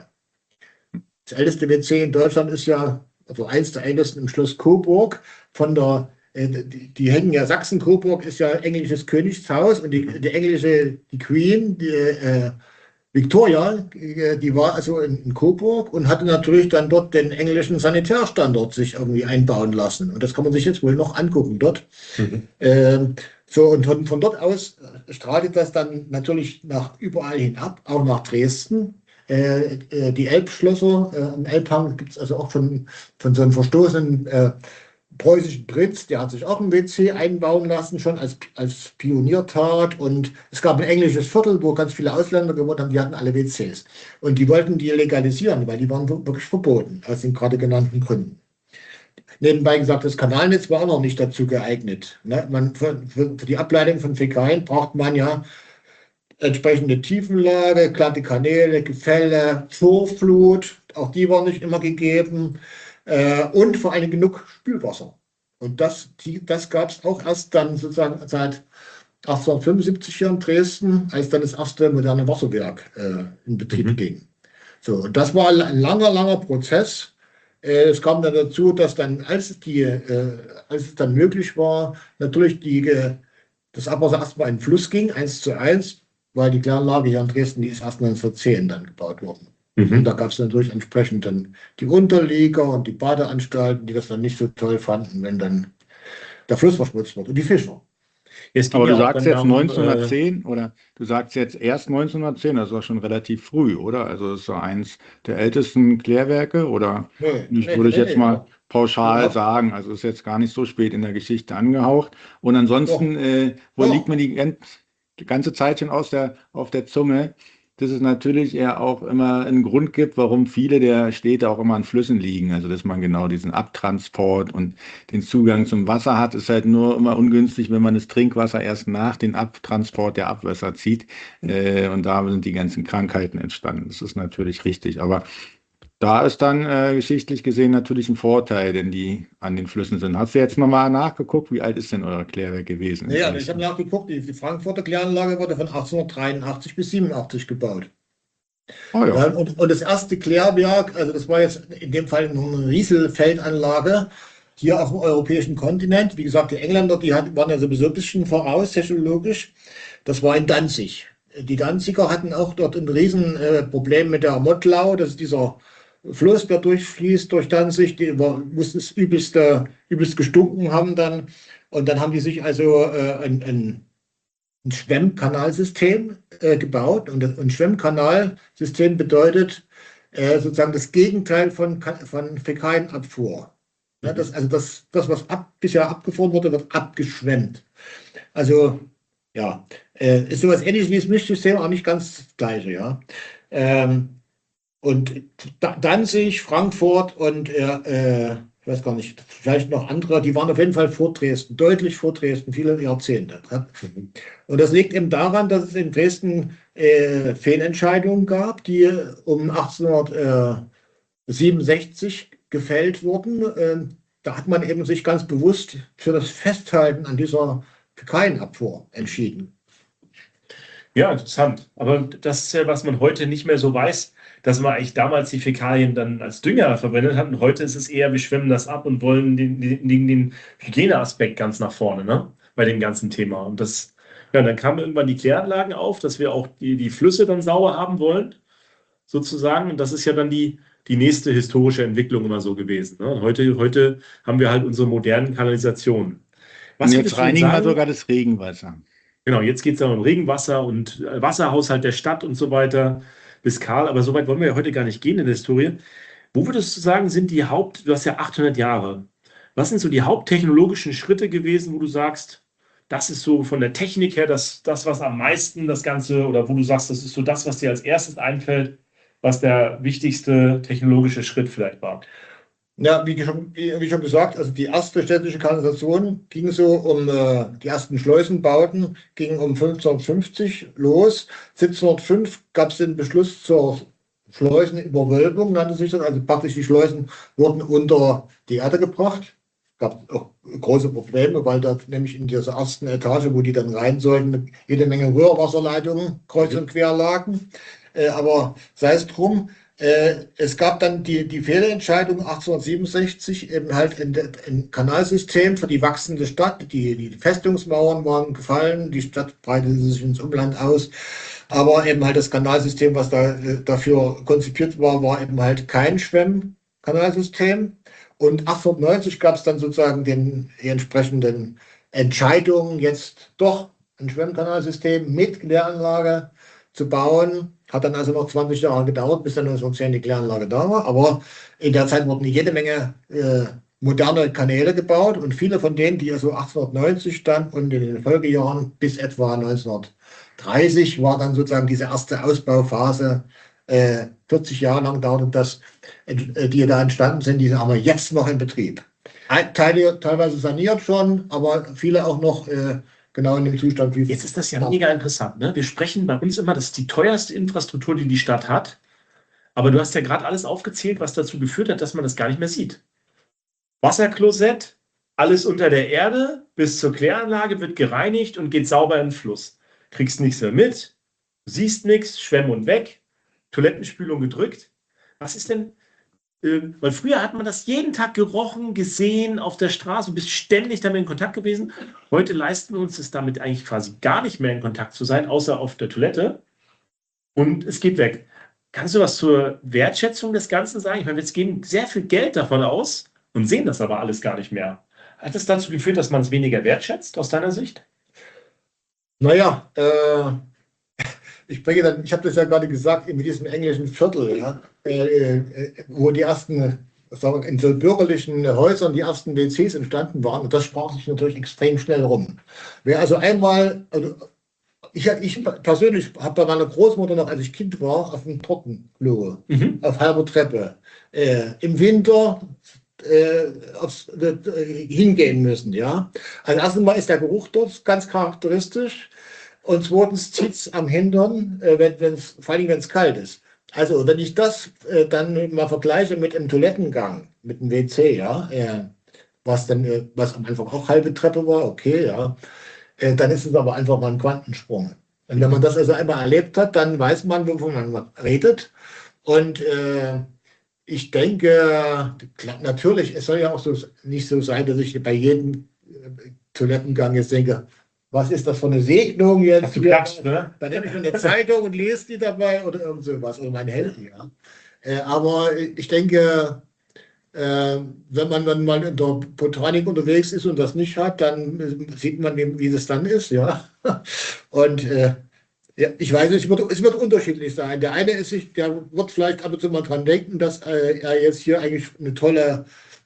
Das älteste W C in Deutschland ist ja, also eins der ältesten im Schloss Coburg, von der, äh, die, die hängen ja, Sachsen-Coburg ist ja englisches Königshaus und die, die englische, die Queen, die äh, Victoria, die war also in, in Coburg und hatte natürlich dann dort den englischen Sanitärstandort sich irgendwie einbauen lassen. Und das kann man sich jetzt wohl noch angucken dort.
Mhm.
Ähm, so, und von, von dort aus strahlt das dann natürlich nach überall hinab, auch nach Dresden. Äh, äh, die Elbschlösser, äh, am Elbhang gibt es also auch von, von so einem verstoßenen äh, preußischen Prinz, der hat sich auch ein W C einbauen lassen, schon als, als Pioniertat. Und es gab ein englisches Viertel, wo ganz viele Ausländer gewohnt haben, die hatten alle W Cs. Und die wollten die legalisieren, weil die waren wirklich verboten, aus den gerade genannten Gründen. Nebenbei gesagt, das Kanalnetz war auch noch nicht dazu geeignet. Ne? Man, für, für die Ableitung von Fäkalien braucht man ja entsprechende Tiefenlage, glatte Kanäle, Gefälle, Vorflut, auch die waren nicht immer gegeben. Äh, und vor allem genug Spülwasser. Und das, die, das gab es auch erst dann sozusagen seit achtzehnhundertfünfundsiebzig hier in Dresden, als dann das erste moderne Wasserwerk äh, in Betrieb
Mhm.
ging. So, und das war ein langer, langer Prozess. Äh, es kam dann dazu, dass dann, als, die, äh, als es dann möglich war, natürlich die, äh, das Abwasser erstmal in den Fluss ging, eins zu eins, weil die Kläranlage hier in Dresden, die ist erst neunzehnhundertzehn dann gebaut worden. Und
Mhm.
da gab es natürlich entsprechend dann die Unterlieger und die Badeanstalten, die das dann nicht so toll fanden, wenn dann der Fluss verschmutzt wird und die Fischer.
Es ging
Aber
ja
du
auch
sagst
dann
jetzt
darum, äh,
neunzehnhundertzehn oder du sagst jetzt erst neunzehnhundertzehn, das war schon relativ früh, oder? Also das ist so eins der ältesten Klärwerke oder
Nee,
ich
nee,
würde ich
nee,
jetzt
nee.
mal pauschal
Überhaupt,
sagen, also ist jetzt gar nicht so spät in der Geschichte angehaucht. Und
doch,
ansonsten, äh, wo liegt
doch.
mir die, gan- die ganze Zeit schon aus der, auf der Zunge, dass es natürlich eher auch immer einen Grund gibt, warum viele der Städte auch immer an Flüssen liegen. Also dass man genau diesen Abtransport und den Zugang zum Wasser hat, ist halt nur immer ungünstig, wenn man das Trinkwasser erst nach dem Abtransport der Abwässer zieht. Äh, und da sind die ganzen Krankheiten entstanden. Das ist natürlich richtig. Aber da ist dann äh, geschichtlich gesehen natürlich ein Vorteil, denn die an den Flüssen sind. Hast du jetzt nochmal nachgeguckt, wie alt ist denn euer Klärwerk gewesen in
Naja, ich habe
Dresden?
nachgeguckt, die, die Frankfurter Kläranlage wurde von achtzehnhundertdreiundachtzig bis siebenundachtzig gebaut.
Oh ja.
Ja, und, und das erste Klärwerk, also das war jetzt in dem Fall eine Rieselfeldanlage hier auf dem europäischen Kontinent. Wie gesagt, die Engländer, die hatten, waren ja sowieso ein bisschen voraus technologisch. Das war in Danzig. Die Danziger hatten auch dort ein Riesenproblem mit der Mottlau. Das ist dieser Fluss, der durchfließt durch Danzig. Die war, muss das übelste, übelst gestunken haben dann. Und dann haben die sich also äh, ein, ein ein Schwemmkanalsystem äh, gebaut. Und das, ein Schwemmkanalsystem bedeutet äh, sozusagen das Gegenteil von, Ka- von Fäkalienabfuhr. Ja,
Mhm.
das, also das, das was ab, bisher abgefahren wurde, wird abgeschwemmt. Also ja, äh, ist sowas ähnliches wie das Mischsystem, aber nicht ganz das gleiche. Ja. Ähm, und da, Danzig, Frankfurt und äh, äh, ich weiß gar nicht, vielleicht noch andere, die waren auf jeden Fall vor Dresden, deutlich vor Dresden, viele Jahrzehnte.
Mhm.
Und das liegt eben daran, dass es in Dresden äh, Fehlentscheidungen gab, die um achtzehnhundertsiebenundsechzig gefällt wurden. Ähm, da hat man eben sich ganz bewusst für das Festhalten an dieser Fäkalienabfuhr entschieden.
Ja, interessant. Aber das ist ja, was man heute nicht mehr so weiß, dass man eigentlich damals die Fäkalien dann als Dünger verwendet hat. Und heute ist es eher, wir schwemmen das ab und wollen den, den, den den Hygieneaspekt ganz nach vorne, ne? Bei dem ganzen Thema. Und das, ja, dann kamen irgendwann die Kläranlagen auf, dass wir auch die, die Flüsse dann sauber haben wollen, sozusagen. Und das ist ja dann die, die nächste historische Entwicklung immer so gewesen. Ne? Und heute, heute haben wir halt unsere modernen Kanalisationen.
Und
Was
jetzt
würdest du denn
reinigen wir
sagen?
sogar das Regenwasser.
Genau, jetzt geht es ja um Regenwasser und äh, Wasserhaushalt der Stadt und so weiter bis Karl, aber so weit wollen wir ja heute gar nicht gehen in der Historie. Wo würdest du sagen, sind die Haupt, du hast ja achthundert Jahre, was sind so die haupttechnologischen Schritte gewesen, wo du sagst, das ist so von der Technik her das, das, was am meisten das Ganze, oder wo du sagst, das ist so das, was dir als erstes einfällt, was der wichtigste technologische Schritt vielleicht war?
Ja, wie schon, wie schon gesagt, also die erste städtische Kanalisation ging so um äh, die ersten Schleusenbauten, ging um fünfzehnhundertfünfzig los. siebzehnhundertfünf gab es den Beschluss zur Schleusenüberwölbung, nannte sich das. Also praktisch die Schleusen wurden unter die Erde gebracht. Gab auch große Probleme, weil da nämlich in dieser ersten Etage, wo die dann rein sollten, jede Menge Rührwasserleitungen kreuz und quer lagen. Äh, aber sei es drum. Äh, es gab dann die, die Fehlentscheidung achtzehnhundertsiebenundsechzig, eben halt ein, ein Kanalsystem für die wachsende Stadt. Die, die Festungsmauern waren gefallen, die Stadt breitete sich ins Umland aus. Aber eben halt das Kanalsystem, was da äh, dafür konzipiert war, war eben halt kein Schwemmkanalsystem. Und achtzehnhundertneunzig gab es dann sozusagen den, die entsprechenden Entscheidungen, jetzt doch ein Schwemmkanalsystem mit Kläranlage zu bauen. Hat dann also noch zwanzig Jahre gedauert, bis dann neunzehnhundertzehn die Kläranlage da war. Aber in der Zeit wurden jede Menge äh, moderne Kanäle gebaut und viele von denen, die also achtzehnhundertneunzig dann und in den Folgejahren bis etwa neunzehnhundertdreißig war dann sozusagen diese erste Ausbauphase, äh, vierzig Jahre lang dauerte das, äh, die da entstanden sind, die haben wir jetzt noch in Betrieb. Teile, teilweise saniert schon, aber viele auch noch äh, genau in dem Zustand wie.
Jetzt ist das ja mega interessant, ne? Wir sprechen bei uns immer, das ist die teuerste Infrastruktur, die die Stadt hat. Aber du hast ja gerade alles aufgezählt, was dazu geführt hat, dass man das gar nicht mehr sieht. Wasserklosett, alles unter der Erde, bis zur Kläranlage wird gereinigt und geht sauber in den Fluss. Kriegst nichts mehr mit, siehst nichts, Schwemm und weg, Toilettenspülung gedrückt. Was ist denn, äh, weil früher hat man das jeden Tag gerochen, gesehen auf der Straße und bist ständig damit in Kontakt gewesen. Heute leisten wir uns es damit eigentlich quasi gar nicht mehr in Kontakt zu sein, außer auf der Toilette. Und es geht weg. Kannst du was zur Wertschätzung des Ganzen sagen? Ich meine, wir geben sehr viel Geld davon aus und sehen das aber alles gar nicht mehr. Hat es dazu geführt, dass man es weniger wertschätzt, aus deiner Sicht?
Naja, äh, ich bringe dann, ich habe das ja gerade gesagt, in diesem englischen Viertel, ja, äh, äh, wo die ersten, sagen wir, in so bürgerlichen Häusern die ersten W Cs entstanden waren. Und das sprach sich natürlich extrem schnell rum. Wer also einmal, also ich, ich persönlich habe bei meiner Großmutter noch, als ich Kind war, auf dem Trockenklo, mhm. auf halber Treppe, äh, im Winter äh, aufs, äh, hingehen müssen. Ja? Also erstens mal ist der Geruch dort ganz charakteristisch und zweitens zieht es am Hintern, äh, wenn, wenn's, vor allem wenn es kalt ist. Also wenn ich das äh, dann mal vergleiche mit dem Toilettengang, mit dem W C, ja, äh, was dann, äh, was am Anfang auch halbe Treppe war, okay, ja, äh, dann ist es aber einfach mal ein Quantensprung. Und wenn man das also einmal erlebt hat, dann weiß man, wovon man redet. Und äh, ich denke, klar, natürlich, es soll ja auch so nicht so sein, dass ich bei jedem äh, Toilettengang jetzt denke, was ist das für eine Segnung jetzt?
Du klatschst, ne?
Dann nehme ich eine Zeitung und lese die dabei oder irgend sowas, oder mein Handy. Ja. Äh, aber ich denke, äh, wenn man dann mal in der Botanik unterwegs ist und das nicht hat, dann äh, sieht man eben, wie das dann ist. Ja. Und äh, ja, ich weiß nicht, es wird, es wird unterschiedlich sein. Der eine ist sich, der wird vielleicht ab und zu mal dran denken, dass äh, er jetzt hier eigentlich eine tolle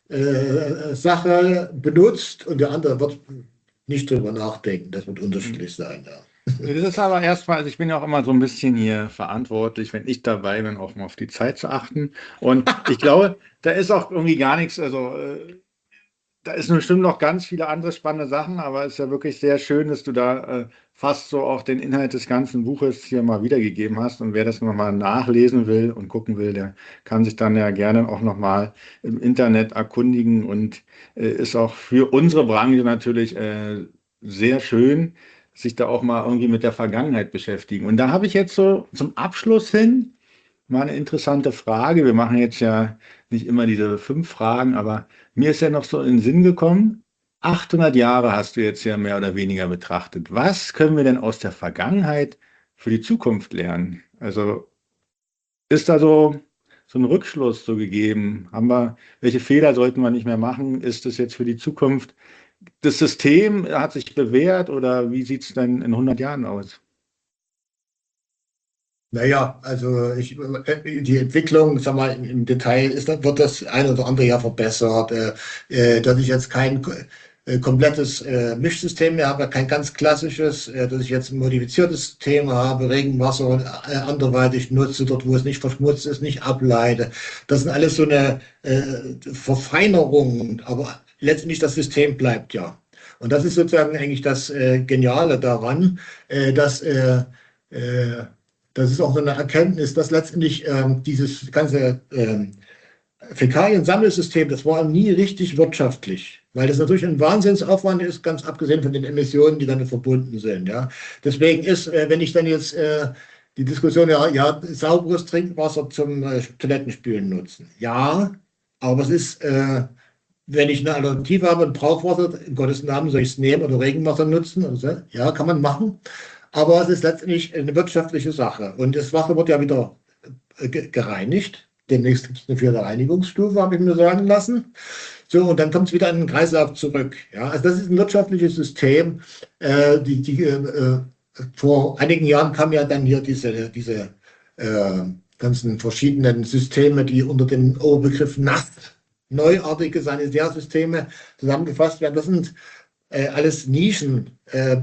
äh, Sache benutzt und der andere wird nicht drüber nachdenken. Das wird unterschiedlich sein. Ja.
Das ist aber erstmal, also ich bin ja auch immer so ein bisschen hier verantwortlich, wenn ich dabei bin, auch mal auf die Zeit zu achten. Und ich glaube, da ist auch irgendwie gar nichts, also äh, da ist bestimmt noch ganz viele andere spannende Sachen, aber es ist ja wirklich sehr schön, dass du da äh, fast so auch den Inhalt des ganzen Buches hier mal wiedergegeben hast. Und wer das nochmal nachlesen will und gucken will, der kann sich dann ja gerne auch nochmal im Internet erkundigen und äh, ist auch für unsere Branche natürlich äh, sehr schön. sich da auch mal irgendwie mit der Vergangenheit beschäftigen. Und da habe ich jetzt so zum Abschluss hin mal eine interessante Frage. Wir machen jetzt ja nicht immer diese fünf Fragen, aber mir ist ja noch so in den Sinn gekommen, achthundert Jahre hast du jetzt ja mehr oder weniger betrachtet. Was können wir denn aus der Vergangenheit für die Zukunft lernen? Also ist da so, so ein Rückschluss so gegeben? Haben wir, welche Fehler sollten wir nicht mehr machen? Ist es jetzt für die Zukunft? Das System hat sich bewährt oder wie sieht es denn in hundert Jahren aus?
Naja, also ich, äh, die Entwicklung, sag mal, im, im Detail ist, wird das ein oder andere ja verbessert, äh, äh, dass ich jetzt kein äh, komplettes äh, Mischsystem mehr habe, kein ganz klassisches, äh, dass ich jetzt ein modifiziertes System habe, Regenwasser äh, anderweitig nutze, dort wo es nicht verschmutzt ist, nicht ableite. Das sind alles so eine äh, Verfeinerungen, aber letztendlich das System bleibt ja. Und das ist sozusagen eigentlich das äh, Geniale daran, äh, dass äh, äh, das ist auch so eine Erkenntnis, dass letztendlich ähm, dieses ganze ähm, Fäkalien-Sammelsystem, das war nie richtig wirtschaftlich, weil das natürlich ein Wahnsinnsaufwand ist, ganz abgesehen von den Emissionen, die damit verbunden sind. Ja. Deswegen ist, äh, wenn ich dann jetzt äh, die Diskussion, ja, ja, sauberes Trinkwasser zum äh, Toilettenspülen nutzen. Ja, aber es ist, äh, wenn ich eine Alternative habe und Brauchwasser, in Gottes Namen soll ich es nehmen oder Regenwasser nutzen? Also, ja, kann man machen. Aber es ist letztendlich eine wirtschaftliche Sache. Und das Wasser wird ja wieder äh, gereinigt. Demnächst gibt es eine vierte Reinigungsstufe, habe ich mir sagen lassen. So, und dann kommt es wieder in den Kreislauf zurück. Ja, also das ist ein wirtschaftliches System. Äh, die, die, äh, vor einigen Jahren kam ja dann hier diese, diese äh, ganzen verschiedenen Systeme, die unter dem Oberbegriff N A S, neuartige Sanitärsysteme, zusammengefasst werden. Das sind äh, alles Nischen, äh,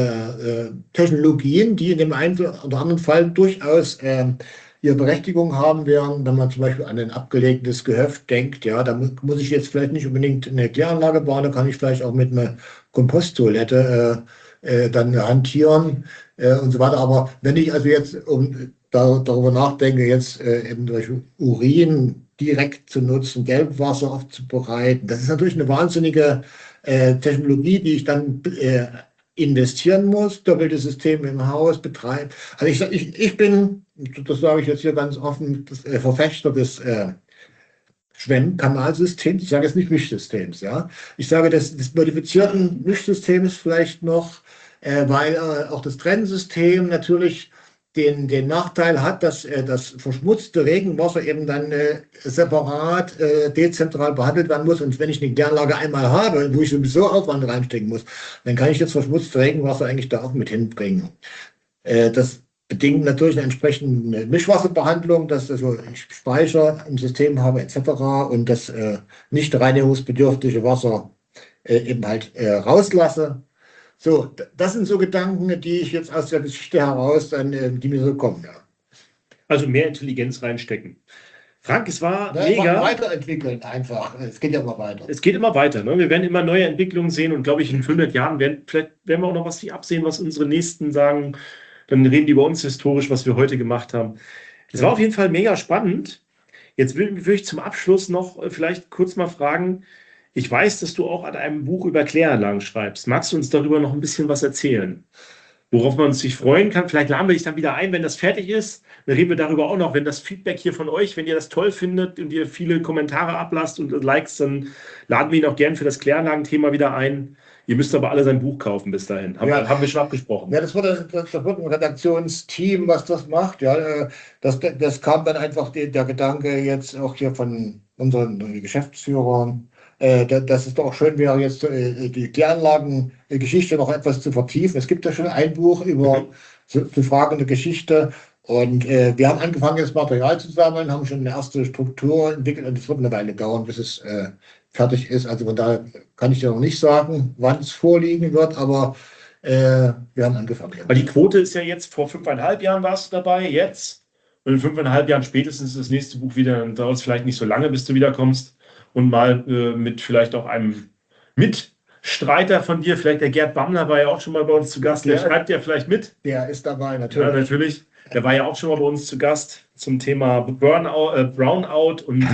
äh, Technologien, die in dem einen oder anderen Fall durchaus äh, ihre Berechtigung haben werden, wenn man zum Beispiel an ein abgelegtes Gehöft denkt. Ja, da muss ich jetzt vielleicht nicht unbedingt eine Kläranlage bauen, da kann ich vielleicht auch mit einer Komposttoilette äh, äh, dann hantieren äh, und so weiter. Aber wenn ich also jetzt um, da, darüber nachdenke, jetzt äh, eben durch Urin direkt zu nutzen, Gelbwasser aufzubereiten, das ist natürlich eine wahnsinnige äh, Technologie, die ich dann äh, investieren muss, doppelte Systeme im Haus betreiben. Also ich, ich, ich bin, das sage ich jetzt hier ganz offen, das, äh, Verfechter des äh, Schwemmkanalsystems. Ich sage jetzt nicht Mischsystems, ja. Ich sage des, des modifizierten Mischsystems vielleicht noch, äh, weil äh, auch das Trennsystem natürlich den, den Nachteil hat, dass äh, das verschmutzte Regenwasser eben dann äh, separat, äh, dezentral behandelt werden muss. Und wenn ich eine Kläranlage einmal habe, wo ich sowieso Aufwand reinstecken muss, dann kann ich das verschmutzte Regenwasser eigentlich da auch mit hinbringen. Äh, das bedingt natürlich eine entsprechende Mischwasserbehandlung, dass also ich Speicher im System habe et cetera und das äh, nicht reinigungsbedürftige Wasser äh, eben halt äh, rauslasse. So, das sind so Gedanken, die ich jetzt aus der Geschichte heraus, dann, äh, die mir so kommen. Ja.
Also mehr Intelligenz reinstecken. Frank, es war
Na,
mega.
Weiterentwickeln einfach. Es geht ja immer weiter.
Es geht immer weiter. Ne? Wir werden immer neue Entwicklungen sehen und glaube ich, in hundert Jahren werden, vielleicht werden wir auch noch was absehen, was unsere Nächsten sagen. Dann reden die über uns historisch, was wir heute gemacht haben. Es war auf jeden Fall mega spannend. Jetzt will, will ich zum Abschluss noch vielleicht kurz mal fragen, ich weiß, dass du auch an einem Buch über Kläranlagen schreibst. Magst du uns darüber noch ein bisschen was erzählen? Worauf man sich freuen kann? Vielleicht laden wir dich dann wieder ein, wenn das fertig ist. Dann reden wir darüber auch noch, wenn das Feedback hier von euch, wenn ihr das toll findet und ihr viele Kommentare ablasst und Likes, dann laden wir ihn auch gern für das Kläranlagenthema wieder ein. Ihr müsst aber alle sein Buch kaufen bis dahin. Haben, ja. haben wir schon abgesprochen.
Ja, das wird, das, das wird ein Redaktionsteam, was das macht. Ja, das, das kam dann einfach die, der Gedanke jetzt auch hier von unseren Geschäftsführern, äh, dass es doch schön wäre, jetzt äh, die Kläranlagengeschichte noch etwas zu vertiefen. Es gibt ja schon ein Buch über mhm. so, so Fragen der Geschichte. Und äh, wir haben angefangen, jetzt Material zu sammeln, haben schon eine erste Struktur entwickelt und es wird eine Weile dauern, bis es äh, fertig ist. Also von daher kann ich ja noch nicht sagen, wann es vorliegen wird, aber äh, wir haben angefangen.
Aber die Quote ist ja jetzt, vor fünfeinhalb Jahren warst du dabei, jetzt. Und in fünfeinhalb Jahren spätestens ist das nächste Buch wieder, dann dauert es vielleicht nicht so lange, bis du wiederkommst und mal äh, mit vielleicht auch einem Mitstreiter von dir, vielleicht der Gerd Bammler war ja auch schon mal bei uns zu Gast, der, der schreibt ja vielleicht mit.
Der ist dabei, natürlich.
Ja, natürlich. Der war ja auch schon mal bei uns zu Gast zum Thema Burnout, äh, Brownout und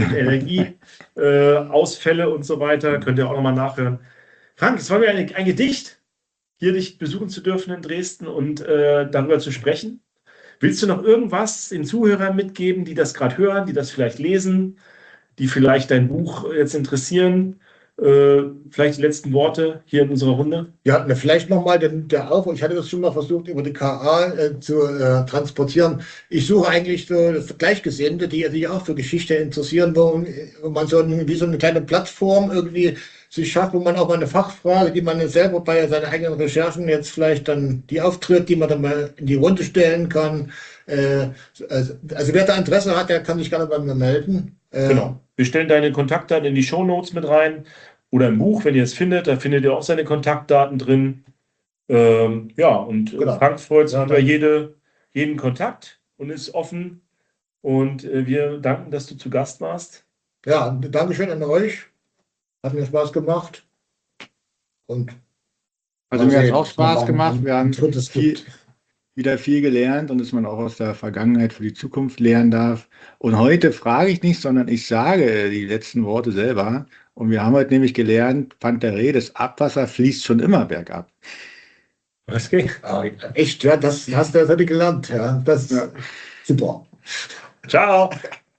Energieausfälle äh, und so weiter. Könnt ihr auch nochmal nachhören. Frank, es war mir ein, ein Gedicht. hier dich besuchen zu dürfen in Dresden und äh, darüber zu sprechen. Willst du noch irgendwas den Zuhörern mitgeben, die das gerade hören, die das vielleicht lesen, die vielleicht dein Buch jetzt interessieren? Äh, vielleicht die letzten Worte hier in unserer Runde?
Ja, ne, vielleicht nochmal der Aufruf. Ich hatte das schon mal versucht, über die K A äh, zu äh, transportieren. Ich suche eigentlich so das Gleichgesinnte, die sich auch für Geschichte interessieren, wo, wo man so ein, wie so eine kleine Plattform irgendwie sich schafft, wo man auch mal eine Fachfrage, die man selber bei seinen eigenen Recherchen jetzt vielleicht dann die auftritt, die man dann mal in die Runde stellen kann. Äh, also, also wer da Interesse hat, der kann sich gerne bei mir melden. Äh,
Genau. Wir stellen deine Kontaktdaten in die Shownotes mit rein oder im Buch, wenn ihr es findet, da findet ihr auch seine Kontaktdaten drin. Ähm, ja, und äh,
Genau.
Frank freut sich
Ja,
über
dann-
jede, jeden Kontakt und ist offen. Und äh, wir danken, dass du zu Gast warst.
Ja, Dankeschön an euch. Hat mir Spaß gemacht. Und
Also
mal
mir hat es
sehen,
auch Spaß
ob man
gemacht.
ein-
Wir
ein
haben
drittes
viel,
gibt.
wieder viel gelernt und dass man auch aus der Vergangenheit für die Zukunft lernen darf. Und heute frage ich nicht, sondern ich sage die letzten Worte selber. Und wir haben heute nämlich gelernt, Panteré, das Abwasser fließt schon immer bergab.
Okay.
Ah, echt, ja, das hast du das heute gelernt. Ja, das ist
Ja.
super.
Ciao.